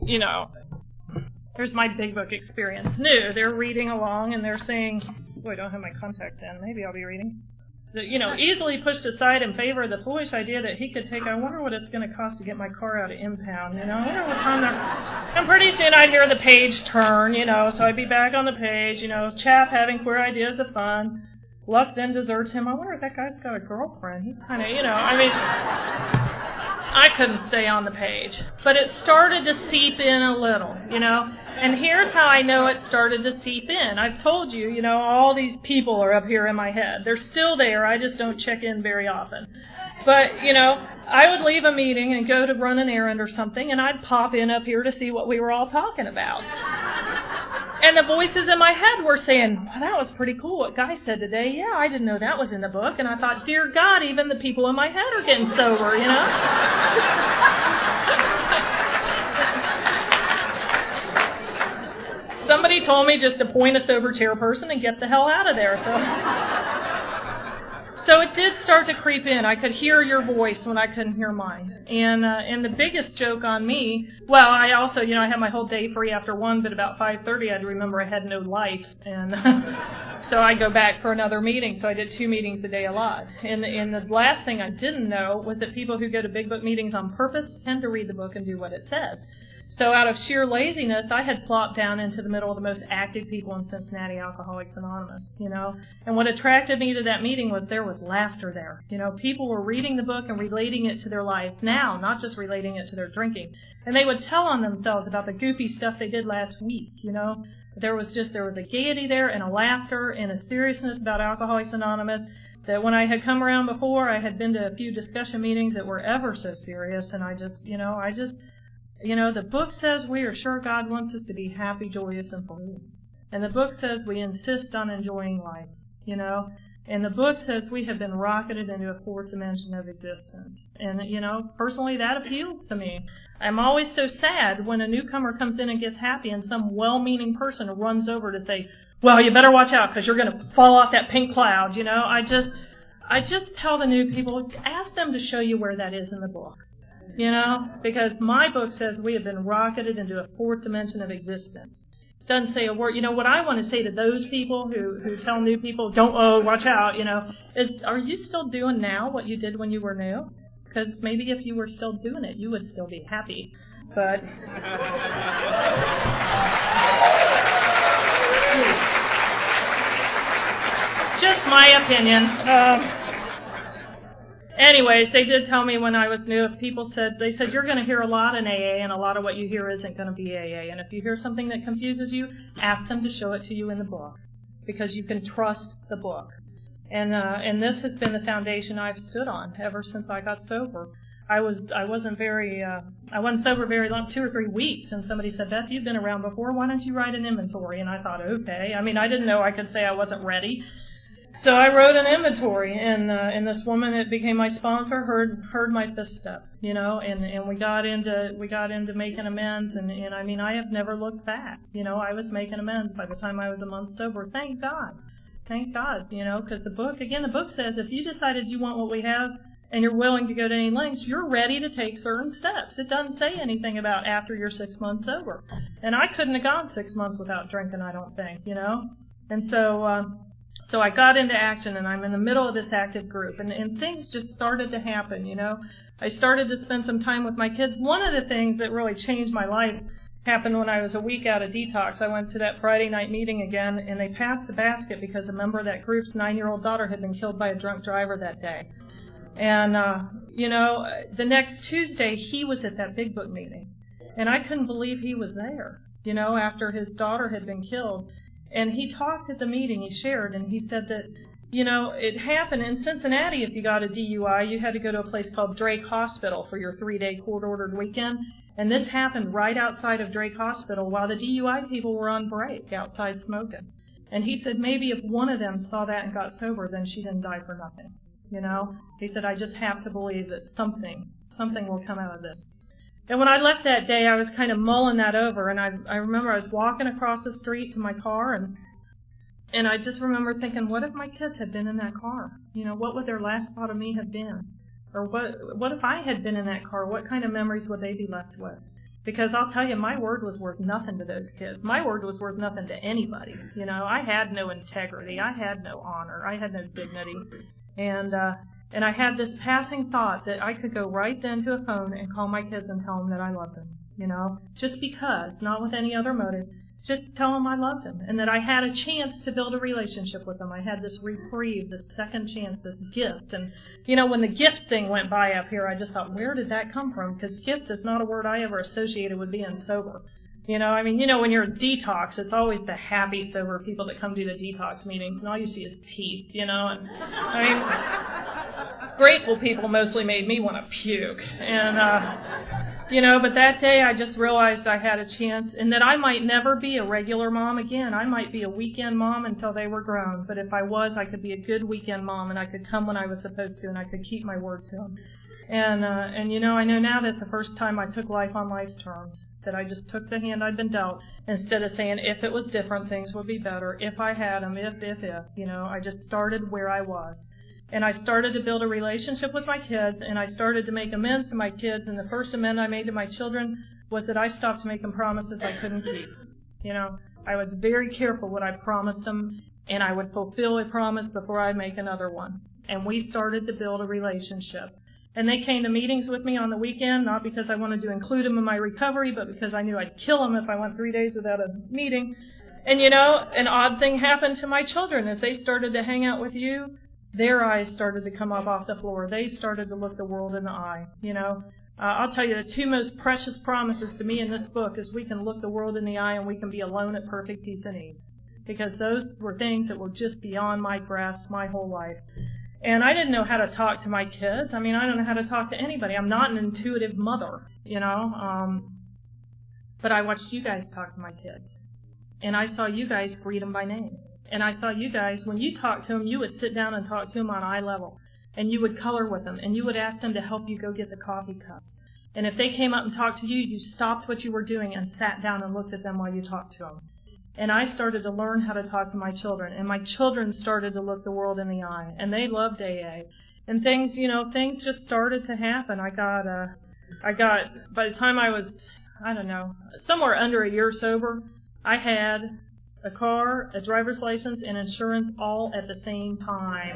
Here's my Big Book experience. New. They're reading along and they're saying, I don't have my contacts in. Maybe I'll be reading. So, easily pushed aside in favor of the foolish idea that he could take, I wonder what it's going to cost to get my car out of impound, I wonder what time and pretty soon I'd hear the page turn, so I'd be back on the page, chap having queer ideas of fun. Luck then deserts him. I wonder if that guy's got a girlfriend. He's kind of, I couldn't stay on the page. But it started to seep in a little, And here's how I know it started to seep in. I've told you, all these people are up here in my head. They're still there. I just don't check in very often. But, I would leave a meeting and go to run an errand or something, and I'd pop in up here to see what we were all talking about. And the voices in my head were saying, well, that was pretty cool what Guy said today. Yeah, I didn't know that was in the book. And I thought, dear God, even the people in my head are getting sober, Somebody told me just to appoint a sober chairperson and get the hell out of there. So it did start to creep in. I could hear your voice when I couldn't hear mine. And the biggest joke on me, well, I also, I had my whole day free after 1, but about 5:30 I'd remember I had no life. And so I'd go back for another meeting. So I did 2 meetings a day a lot. And the last thing I didn't know was that people who go to big book meetings on purpose tend to read the book and do what it says. So out of sheer laziness, I had plopped down into the middle of the most active people in Cincinnati, Alcoholics Anonymous, And what attracted me to that meeting was there was laughter there. People were reading the book and relating it to their lives now, not just relating it to their drinking. And they would tell on themselves about the goofy stuff they did last week, There was a gaiety there and a laughter and a seriousness about Alcoholics Anonymous that when I had come around before, I had been to a few discussion meetings that were ever so serious, and the book says we are sure God wants us to be happy, joyous, and free. And the book says we insist on enjoying life, And the book says we have been rocketed into a 4th dimension of existence. And, personally that appeals to me. I'm always so sad when a newcomer comes in and gets happy and some well-meaning person runs over to say, well, you better watch out because you're going to fall off that pink cloud, I just tell the new people, ask them to show you where that is in the book. Because my book says we have been rocketed into a 4th dimension of existence. It doesn't say a word. What I want to say to those people who tell new people, watch out, is, are you still doing now what you did when you were new? Because maybe if you were still doing it, you would still be happy. But just my opinion. Anyways, they did tell me when I was new, they said, you're going to hear a lot in AA, and a lot of what you hear isn't going to be AA. And if you hear something that confuses you, ask them to show it to you in the book, because you can trust the book. And this has been the foundation I've stood on ever since I got sober. I wasn't sober very long, 2 or 3 weeks, and somebody said, Beth, you've been around before, why don't you write an inventory? And I thought, okay. I didn't know I could say I wasn't ready. So I wrote an inventory, and this woman that became my sponsor heard my 5th step, and we got into making amends, and I have never looked back, I was making amends by the time I was a month sober. Thank God, because the book says if you decided you want what we have and you're willing to go to any lengths, you're ready to take certain steps. It doesn't say anything about after you're 6 months sober, and I couldn't have gone 6 months without drinking, I don't think, and So I got into action, and I'm in the middle of this active group, and things just started to happen, I started to spend some time with my kids. One of the things that really changed my life happened when I was a week out of detox. I went to that Friday night meeting again, and they passed the basket because a member of that group's 9-year-old daughter had been killed by a drunk driver that day. And, the next Tuesday, he was at that big book meeting, and I couldn't believe he was there, after his daughter had been killed. And he talked at the meeting, he shared, and he said that, it happened in Cincinnati. If you got a DUI, you had to go to a place called Drake Hospital for your 3-day court-ordered weekend. And this happened right outside of Drake Hospital while the DUI people were on break outside smoking. And he said maybe if one of them saw that and got sober, then she didn't die for nothing. He said, I just have to believe that something will come out of this. And when I left that day, I was kind of mulling that over, and I remember I was walking across the street to my car, and I just remember thinking, what if my kids had been in that car? What would their last thought of me have been? Or what if I had been in that car? What kind of memories would they be left with? Because I'll tell you, my word was worth nothing to those kids. My word was worth nothing to anybody. I had no integrity. I had no honor. I had no dignity. And I had this passing thought that I could go right then to a phone and call my kids and tell them that I loved them, just because, not with any other motive, just tell them I loved them and that I had a chance to build a relationship with them. I had this reprieve, this second chance, this gift. And, when the gift thing went by up here, I just thought, where did that come from? Because gift is not a word I ever associated with being sober. When you're in detox, it's always the happy, sober people that come to the detox meetings, and all you see is teeth, and, grateful people mostly made me want to puke. And, but that day I just realized I had a chance, and that I might never be a regular mom again. I might be a weekend mom until they were grown, but if I was, I could be a good weekend mom, and I could come when I was supposed to, and I could keep my word to them. And I know now that's the first time I took life on life's terms, that I just took the hand I'd been dealt, instead of saying, if it was different, things would be better, if I had them, if, I just started where I was. And I started to build a relationship with my kids, and I started to make amends to my kids. And the first amend I made to my children was that I stopped making promises I couldn't keep. I was very careful what I promised them, and I would fulfill a promise before I make another one. And we started to build a relationship. And they came to meetings with me on the weekend, not because I wanted to include them in my recovery, but because I knew I'd kill them if I went 3 days without a meeting. And an odd thing happened to my children. As they started to hang out with you, their eyes started to come up off the floor. They started to look the world in the eye. I'll tell you, the two most precious promises to me in this book is we can look the world in the eye and we can be alone at perfect peace and ease. Because those were things that were just beyond my grasp my whole life. And I didn't know how to talk to my kids. I don't know how to talk to anybody. I'm not an intuitive mother, But I watched you guys talk to my kids. And I saw you guys greet them by name. And I saw you guys, when you talked to them, you would sit down and talk to them on eye level. And you would color with them. And you would ask them to help you go get the coffee cups. And if they came up and talked to you, you stopped what you were doing and sat down and looked at them while you talked to them. And I started to learn how to talk to my children. And my children started to look the world in the eye. And they loved AA. And things just started to happen. I got, by the time I was, somewhere under a year sober, I had a car, a driver's license, and insurance all at the same time.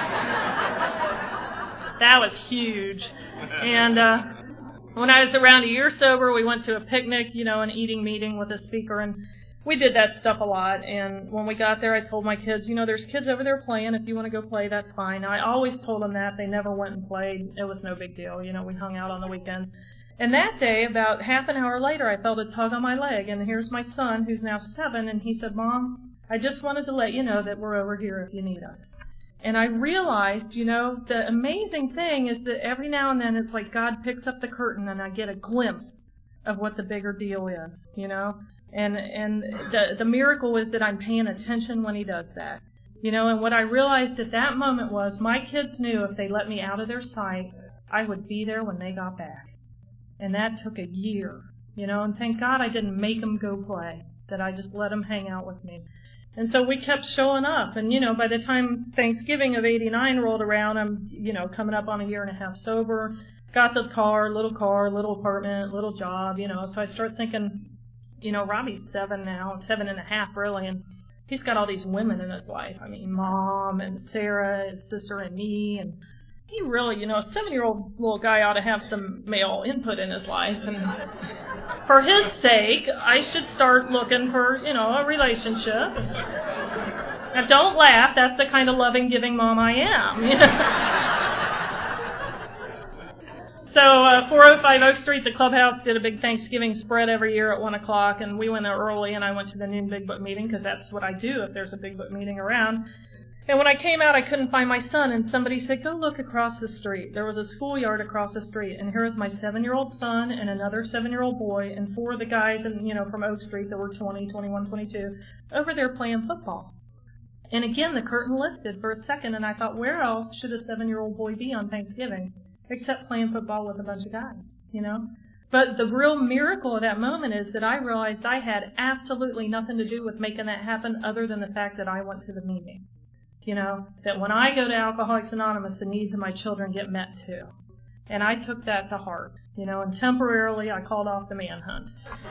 That was huge. And when I was around a year sober, we went to a picnic, an eating meeting with a speaker, and we did that stuff a lot. And when we got there, I told my kids, there's kids over there playing. If you want to go play, that's fine. I always told them that. They never went and played. It was no big deal. We hung out on the weekends. And that day, about half an hour later, I felt a tug on my leg. And here's my son, who's now 7, and he said, Mom, I just wanted to let you know that we're over here if you need us. And I realized, the amazing thing is that every now and then it's like God picks up the curtain and I get a glimpse of what the bigger deal is, And the miracle is that I'm paying attention when he does that. And what I realized at that moment was my kids knew if they let me out of their sight, I would be there when they got back. And that took a year, and thank God I didn't make them go play, that I just let them hang out with me. And so we kept showing up. And, by the time Thanksgiving of '89 rolled around, I'm, coming up on a year and a half sober, got the car, little apartment, little job, So I start thinking, Robbie's 7 now, 7.5 really, and he's got all these women in his life. Mom and Sarah, his sister and me, and he really, a 7-year-old little guy ought to have some male input in his life. And for his sake, I should start looking for, a relationship. Now, don't laugh. That's the kind of loving, giving mom I am. So 405 Oak Street, the clubhouse, did a big Thanksgiving spread every year at 1 o'clock, and we went there early, and I went to the noon Big Book meeting because that's what I do if there's a Big Book meeting around. And when I came out, I couldn't find my son, and somebody said, go look across the street. There was a schoolyard across the street, and here was my 7-year-old son and another 7-year-old boy and 4 of the guys from Oak Street that were 20, 21, 22, over there playing football. And again, the curtain lifted for a second, and I thought, where else should a 7-year-old boy be on Thanksgiving except playing football with a bunch of guys, But the real miracle of that moment is that I realized I had absolutely nothing to do with making that happen other than the fact that I went to the meeting. That when I go to Alcoholics Anonymous, the needs of my children get met too. And I took that to heart, and temporarily I called off the manhunt.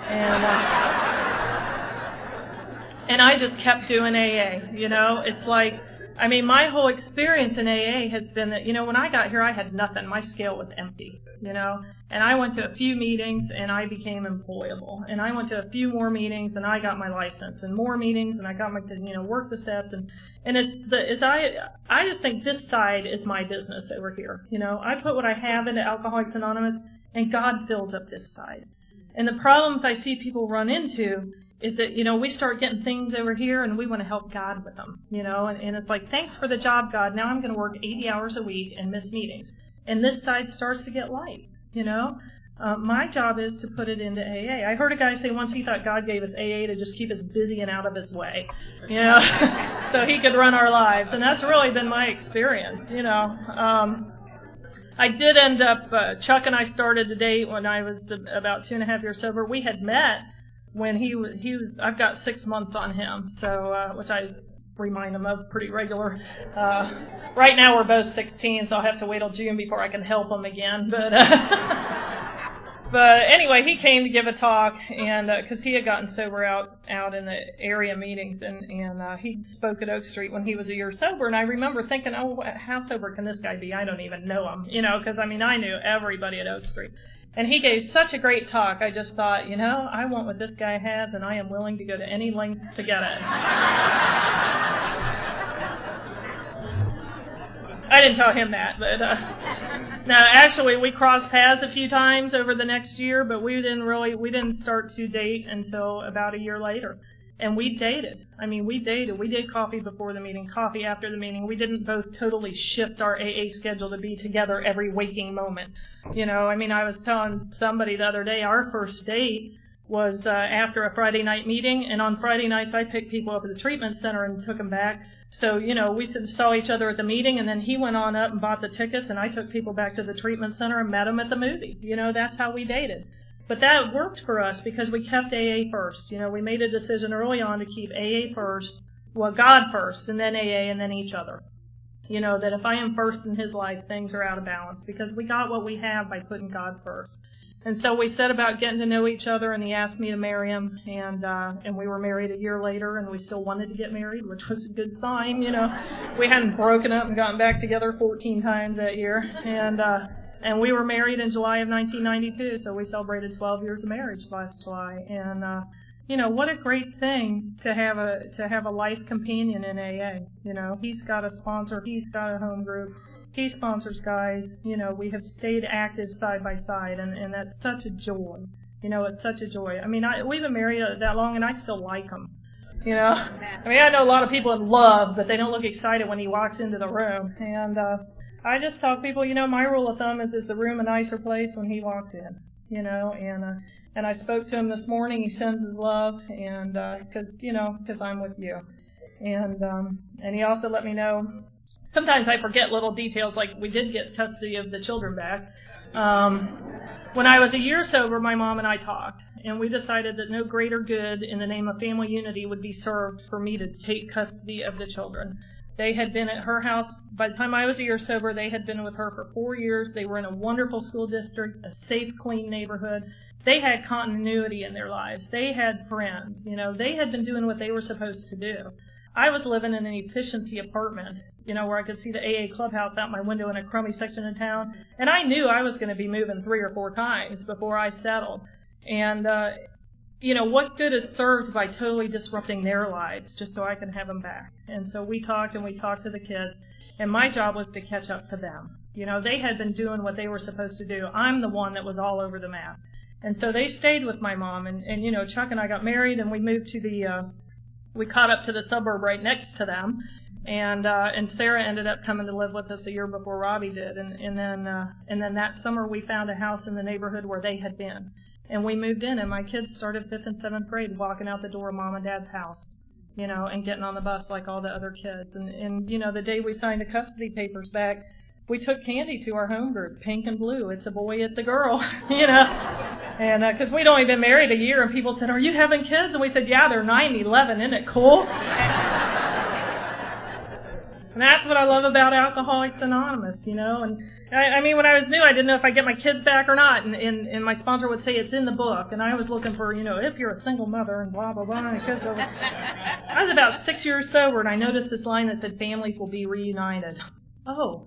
And I just kept doing AA, It's like, my whole experience in AA has been that, when I got here, I had nothing. My scale was empty, And I went to a few meetings, and I became employable. And I went to a few more meetings, and I got my license. And more meetings, and I got my, work the steps. And I just think this side is my business over here. I put what I have into Alcoholics Anonymous, and God fills up this side. And the problems I see people run into is that, we start getting things over here and we want to help God with them, and it's like, thanks for the job, God. Now I'm going to work 80 hours a week and miss meetings. And this side starts to get light, My job is to put it into AA. I heard a guy say once he thought God gave us AA to just keep us busy and out of his way, so he could run our lives. And that's really been my experience, I did end up, Chuck and I started to date when I was about 2.5 years sober. We had met when he was I've got 6 months on him, so which I remind him of pretty regular. Right now we're both 16, so I'll have to wait till June before I can help him again. But anyway, he came to give a talk, and because he had gotten sober out in the area meetings, and he spoke at Oak Street when he was a year sober. And I remember thinking, oh, how sober can this guy be? I don't even know him, because I knew everybody at Oak Street. And he gave such a great talk. I just thought, I want what this guy has, and I am willing to go to any lengths to get it. I didn't tell him that, but no, actually we crossed paths a few times over the next year, but we didn't start to date until about a year later. And we dated. We dated. We did coffee before the meeting, coffee after the meeting. We didn't both totally shift our AA schedule to be together every waking moment. I was telling somebody the other day, our first date was after a Friday night meeting, and on Friday nights I picked people up at the treatment center and took them back. So, we saw each other at the meeting, and then he went on up and bought the tickets, and I took people back to the treatment center and met them at the movie. That's how we dated. But that worked for us because we kept AA first. We made a decision early on to keep AA first, God first, and then AA, and then each other. That if I am first in his life, things are out of balance because we got what we have by putting God first. And so we set about getting to know each other, and he asked me to marry him, and we were married a year later, and we still wanted to get married, which was a good sign. We hadn't broken up and gotten back together 14 times that year, and we were married in July of 1992, so we celebrated 12 years of marriage last July. And what a great thing to have a life companion in AA. He's got a sponsor, he's got a home group. He sponsors guys. We have stayed active side by side, and that's such a joy. It's such a joy. We've been married that long, and I still like him. I know a lot of people in love, but they don't look excited when he walks into the room. And I just tell people, my rule of thumb is the room a nicer place when he walks in? And I spoke to him this morning. He sends his love, and because I'm with you. And he also let me know. Sometimes I forget little details, like we did get custody of the children back. When I was a year sober, my mom and I talked, and we decided that no greater good in the name of family unity would be served for me to take custody of the children. They had been at her house. By the time I was a year sober, they had been with her for 4 years. They were in a wonderful school district, a safe, clean neighborhood. They had continuity in their lives. They had friends. They had been doing what they were supposed to do. I was living in an efficiency apartment, where I could see the AA clubhouse out my window in a crummy section of town. And I knew I was going to be moving 3 or 4 times before I settled. And, what good is served by totally disrupting their lives just so I can have them back? And so we talked to the kids, and my job was to catch up to them. They had been doing what they were supposed to do. I'm the one that was all over the map. And so they stayed with my mom, and Chuck and I got married, and we moved to we caught up to the suburb right next to them, and Sarah ended up coming to live with us a year before Robbie did, and then that summer we found a house in the neighborhood where they had been, and we moved in, and my kids started 5th and 7th grade walking out the door of Mom and Dad's house, and getting on the bus like all the other kids, and the day we signed the custody papers back, we took Candy to our home group, pink and blue. It's a boy, it's a girl, And because we'd only been married a year, and people said, "Are you having kids?" And we said, "Yeah, they're 9 and 11. Isn't it cool?" And that's what I love about Alcoholics Anonymous, And when I was new, I didn't know if I'd get my kids back or not. And my sponsor would say it's in the book, and I was looking for, if you're a single mother and blah blah blah. Because I was about 6 years sober, and I noticed this line that said, "Families will be reunited." Oh.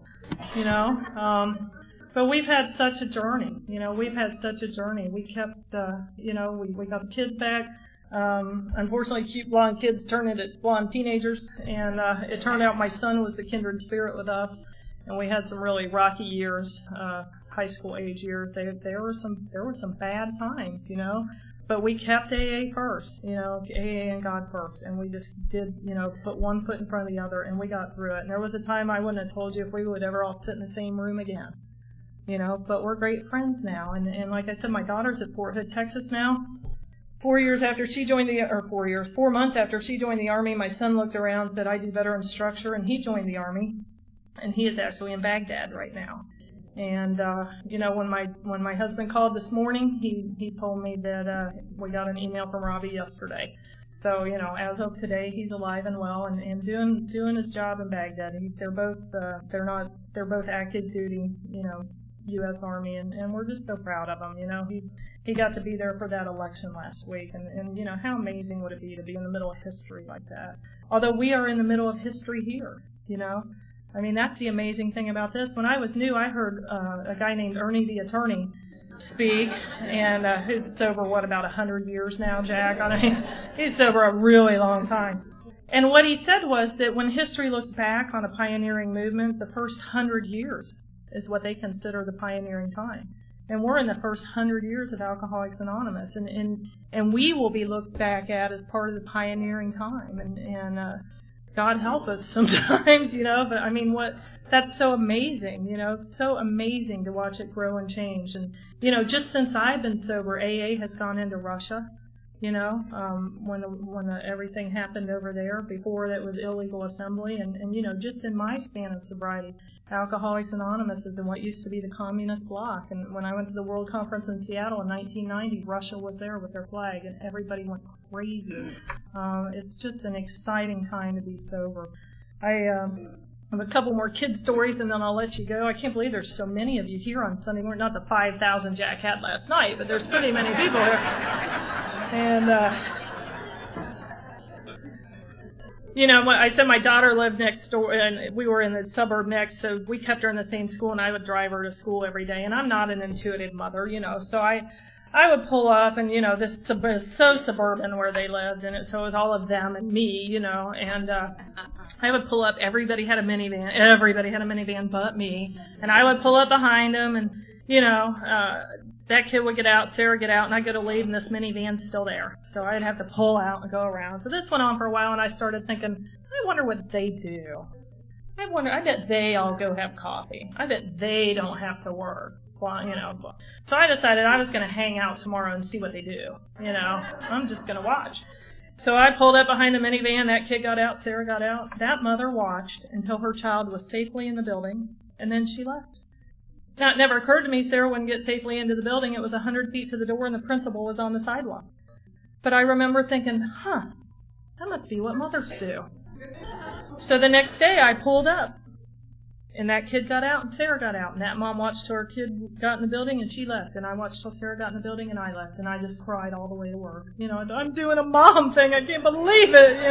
But we've had such a journey. We've had such a journey. We kept, we got the kids back. Unfortunately, cute blonde kids turned into blonde teenagers, and it turned out my son was the kindred spirit with us, and we had some really rocky years, high school age years. There were some bad times, But we kept AA first, AA and God first, and we just did, put one foot in front of the other, and we got through it. And there was a time I wouldn't have told you if we would ever all sit in the same room again, but we're great friends now. And like I said, my daughter's at Fort Hood, Texas now. 4 months after she joined the Army, my son looked around and said, "I do better in structure," and he joined the Army, and he is actually in Baghdad right now. And, when my husband called this morning, he told me that, we got an email from Robbie yesterday. So, as of today, he's alive and well and doing his job in Baghdad. They're both active duty, U.S. Army, and we're just so proud of him. He got to be there for that election last week, and how amazing would it be to be in the middle of history like that? Although we are in the middle of history here, that's the amazing thing about this. When I was new, I heard a guy named Ernie the Attorney speak, and who's sober, about 100 years now, Jack? He's sober a really long time. And what he said was that when history looks back on a pioneering movement, the first 100 years is what they consider the pioneering time. And we're in the first 100 years of Alcoholics Anonymous, and we will be looked back at as part of the pioneering time. And God help us sometimes, but that's so amazing, so amazing to watch it grow and change. And, just since I've been sober, AA has gone into Russia, when everything happened over there. Before that was illegal assembly. And just in my span of sobriety, Alcoholics Anonymous is in what used to be the communist bloc. And when I went to the World Conference in Seattle in 1990, Russia was there with their flag, and everybody went crazy. It's just an exciting time to be sober. I have a couple more kid stories, and then I'll let you go. I can't believe there's so many of you here on Sunday morning. Not the 5,000 Jack had last night, but there's pretty many people here. And, I said my daughter lived next door, and we were in the suburb next, so we kept her in the same school, and I would drive her to school every day. And I'm not an intuitive mother, so I would pull up, and, this is so suburban where they lived, and so it was all of them and me, and I would pull up. Everybody had a minivan but me, and I would pull up behind them, and, that kid would get out, Sarah would get out, and I'd go to leave, and this minivan's still there. So I'd have to pull out and go around. So this went on for a while, and I started thinking, I wonder what they do. I bet they all go have coffee. I bet they don't have to work. Well, So I decided I was going to hang out tomorrow and see what they do. I'm just going to watch. So I pulled up behind the minivan. That kid got out. Sarah got out. That mother watched until her child was safely in the building, and then she left. Now, it never occurred to me Sarah wouldn't get safely into the building. It was 100 feet to the door, and the principal was on the sidewalk. But I remember thinking, that must be what mothers do. So the next day, I pulled up, and that kid got out, and Sarah got out. And that mom watched till her kid got in the building, and she left. And I watched till Sarah got in the building, and I left. And I just cried all the way to work. I'm doing a mom thing. I can't believe it,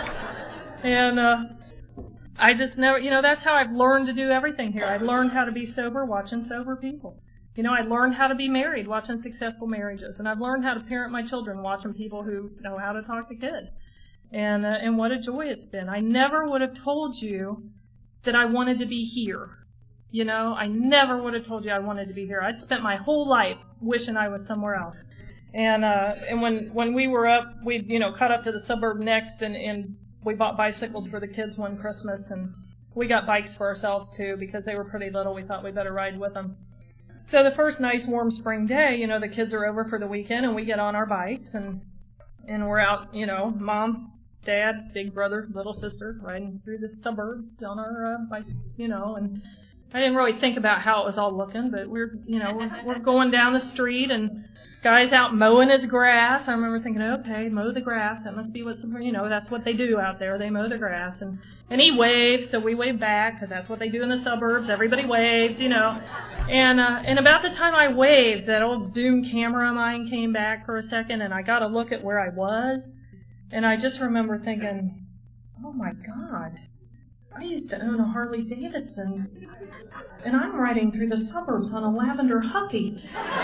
And I just never, that's how I've learned to do everything here. I've learned how to be sober watching sober people. I learned how to be married watching successful marriages. And I've learned how to parent my children watching people who know how to talk to kids. And what a joy it's been. I never would have told you that I wanted to be here. I never would have told you I wanted to be here. I'd spent my whole life wishing I was somewhere else. And when we were up, we cut up to the suburb next, and we bought bicycles for the kids one Christmas, and we got bikes for ourselves too because they were pretty little. We thought we'd better ride with them. So the first nice warm spring day, the kids are over for the weekend, and we get on our bikes, and we're out, Mom, Dad, big brother, little sister, riding through the suburbs on our bicycles, and I didn't really think about how it was all looking, but we're going down the street, and guy's out mowing his grass. I remember thinking, okay, mow the grass. That must be that's what they do out there. They mow the grass. And he waved, so we waved back, because that's what they do in the suburbs. Everybody waves, And about the time I waved, that old Zoom camera of mine came back for a second, and I got a look at where I was. And I just remember thinking, oh my God, I used to own a Harley Davidson, and I'm riding through the suburbs on a lavender Huffy.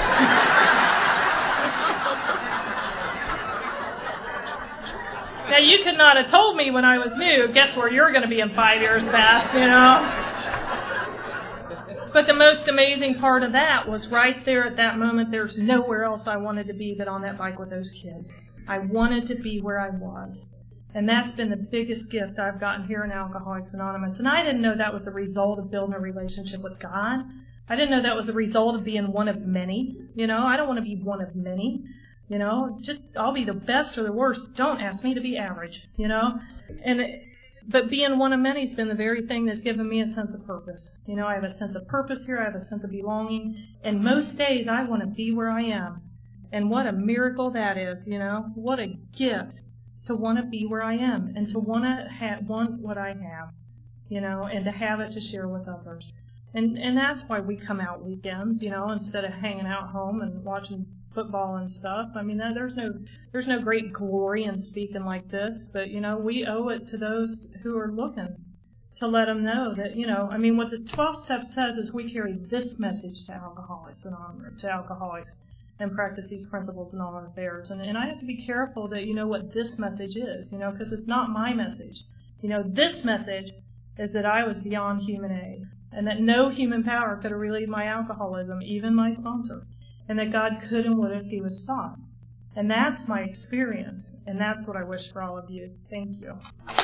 Now, you could not have told me when I was new, guess where you're going to be in 5 years, Beth, But the most amazing part of that was right there at that moment, there's nowhere else I wanted to be but on that bike with those kids. I wanted to be where I was. And that's been the biggest gift I've gotten here in Alcoholics Anonymous. And I didn't know that was a result of building a relationship with God. I didn't know that was a result of being one of many. I don't want to be one of many. Just I'll be the best or the worst. Don't ask me to be average. But being one of many has been the very thing that's given me a sense of purpose. I have a sense of purpose here. I have a sense of belonging. And most days I want to be where I am. And what a miracle that is. What a gift to want to be where I am and to want what I have, and to have it to share with others. And that's why we come out weekends, instead of hanging out home and watching football and stuff. I mean, there's no great glory in speaking like this, but we owe it to those who are looking to let them know that, what this 12 step says is we carry this message to Alcoholics and practice these principles in all our affairs. And I have to be careful that you know what this message is, because it's not my message. This message is that I was beyond human aid, and that no human power could have relieved my alcoholism, even my sponsor, and that God could and would if He was sought. And that's my experience, and that's what I wish for all of you. Thank you.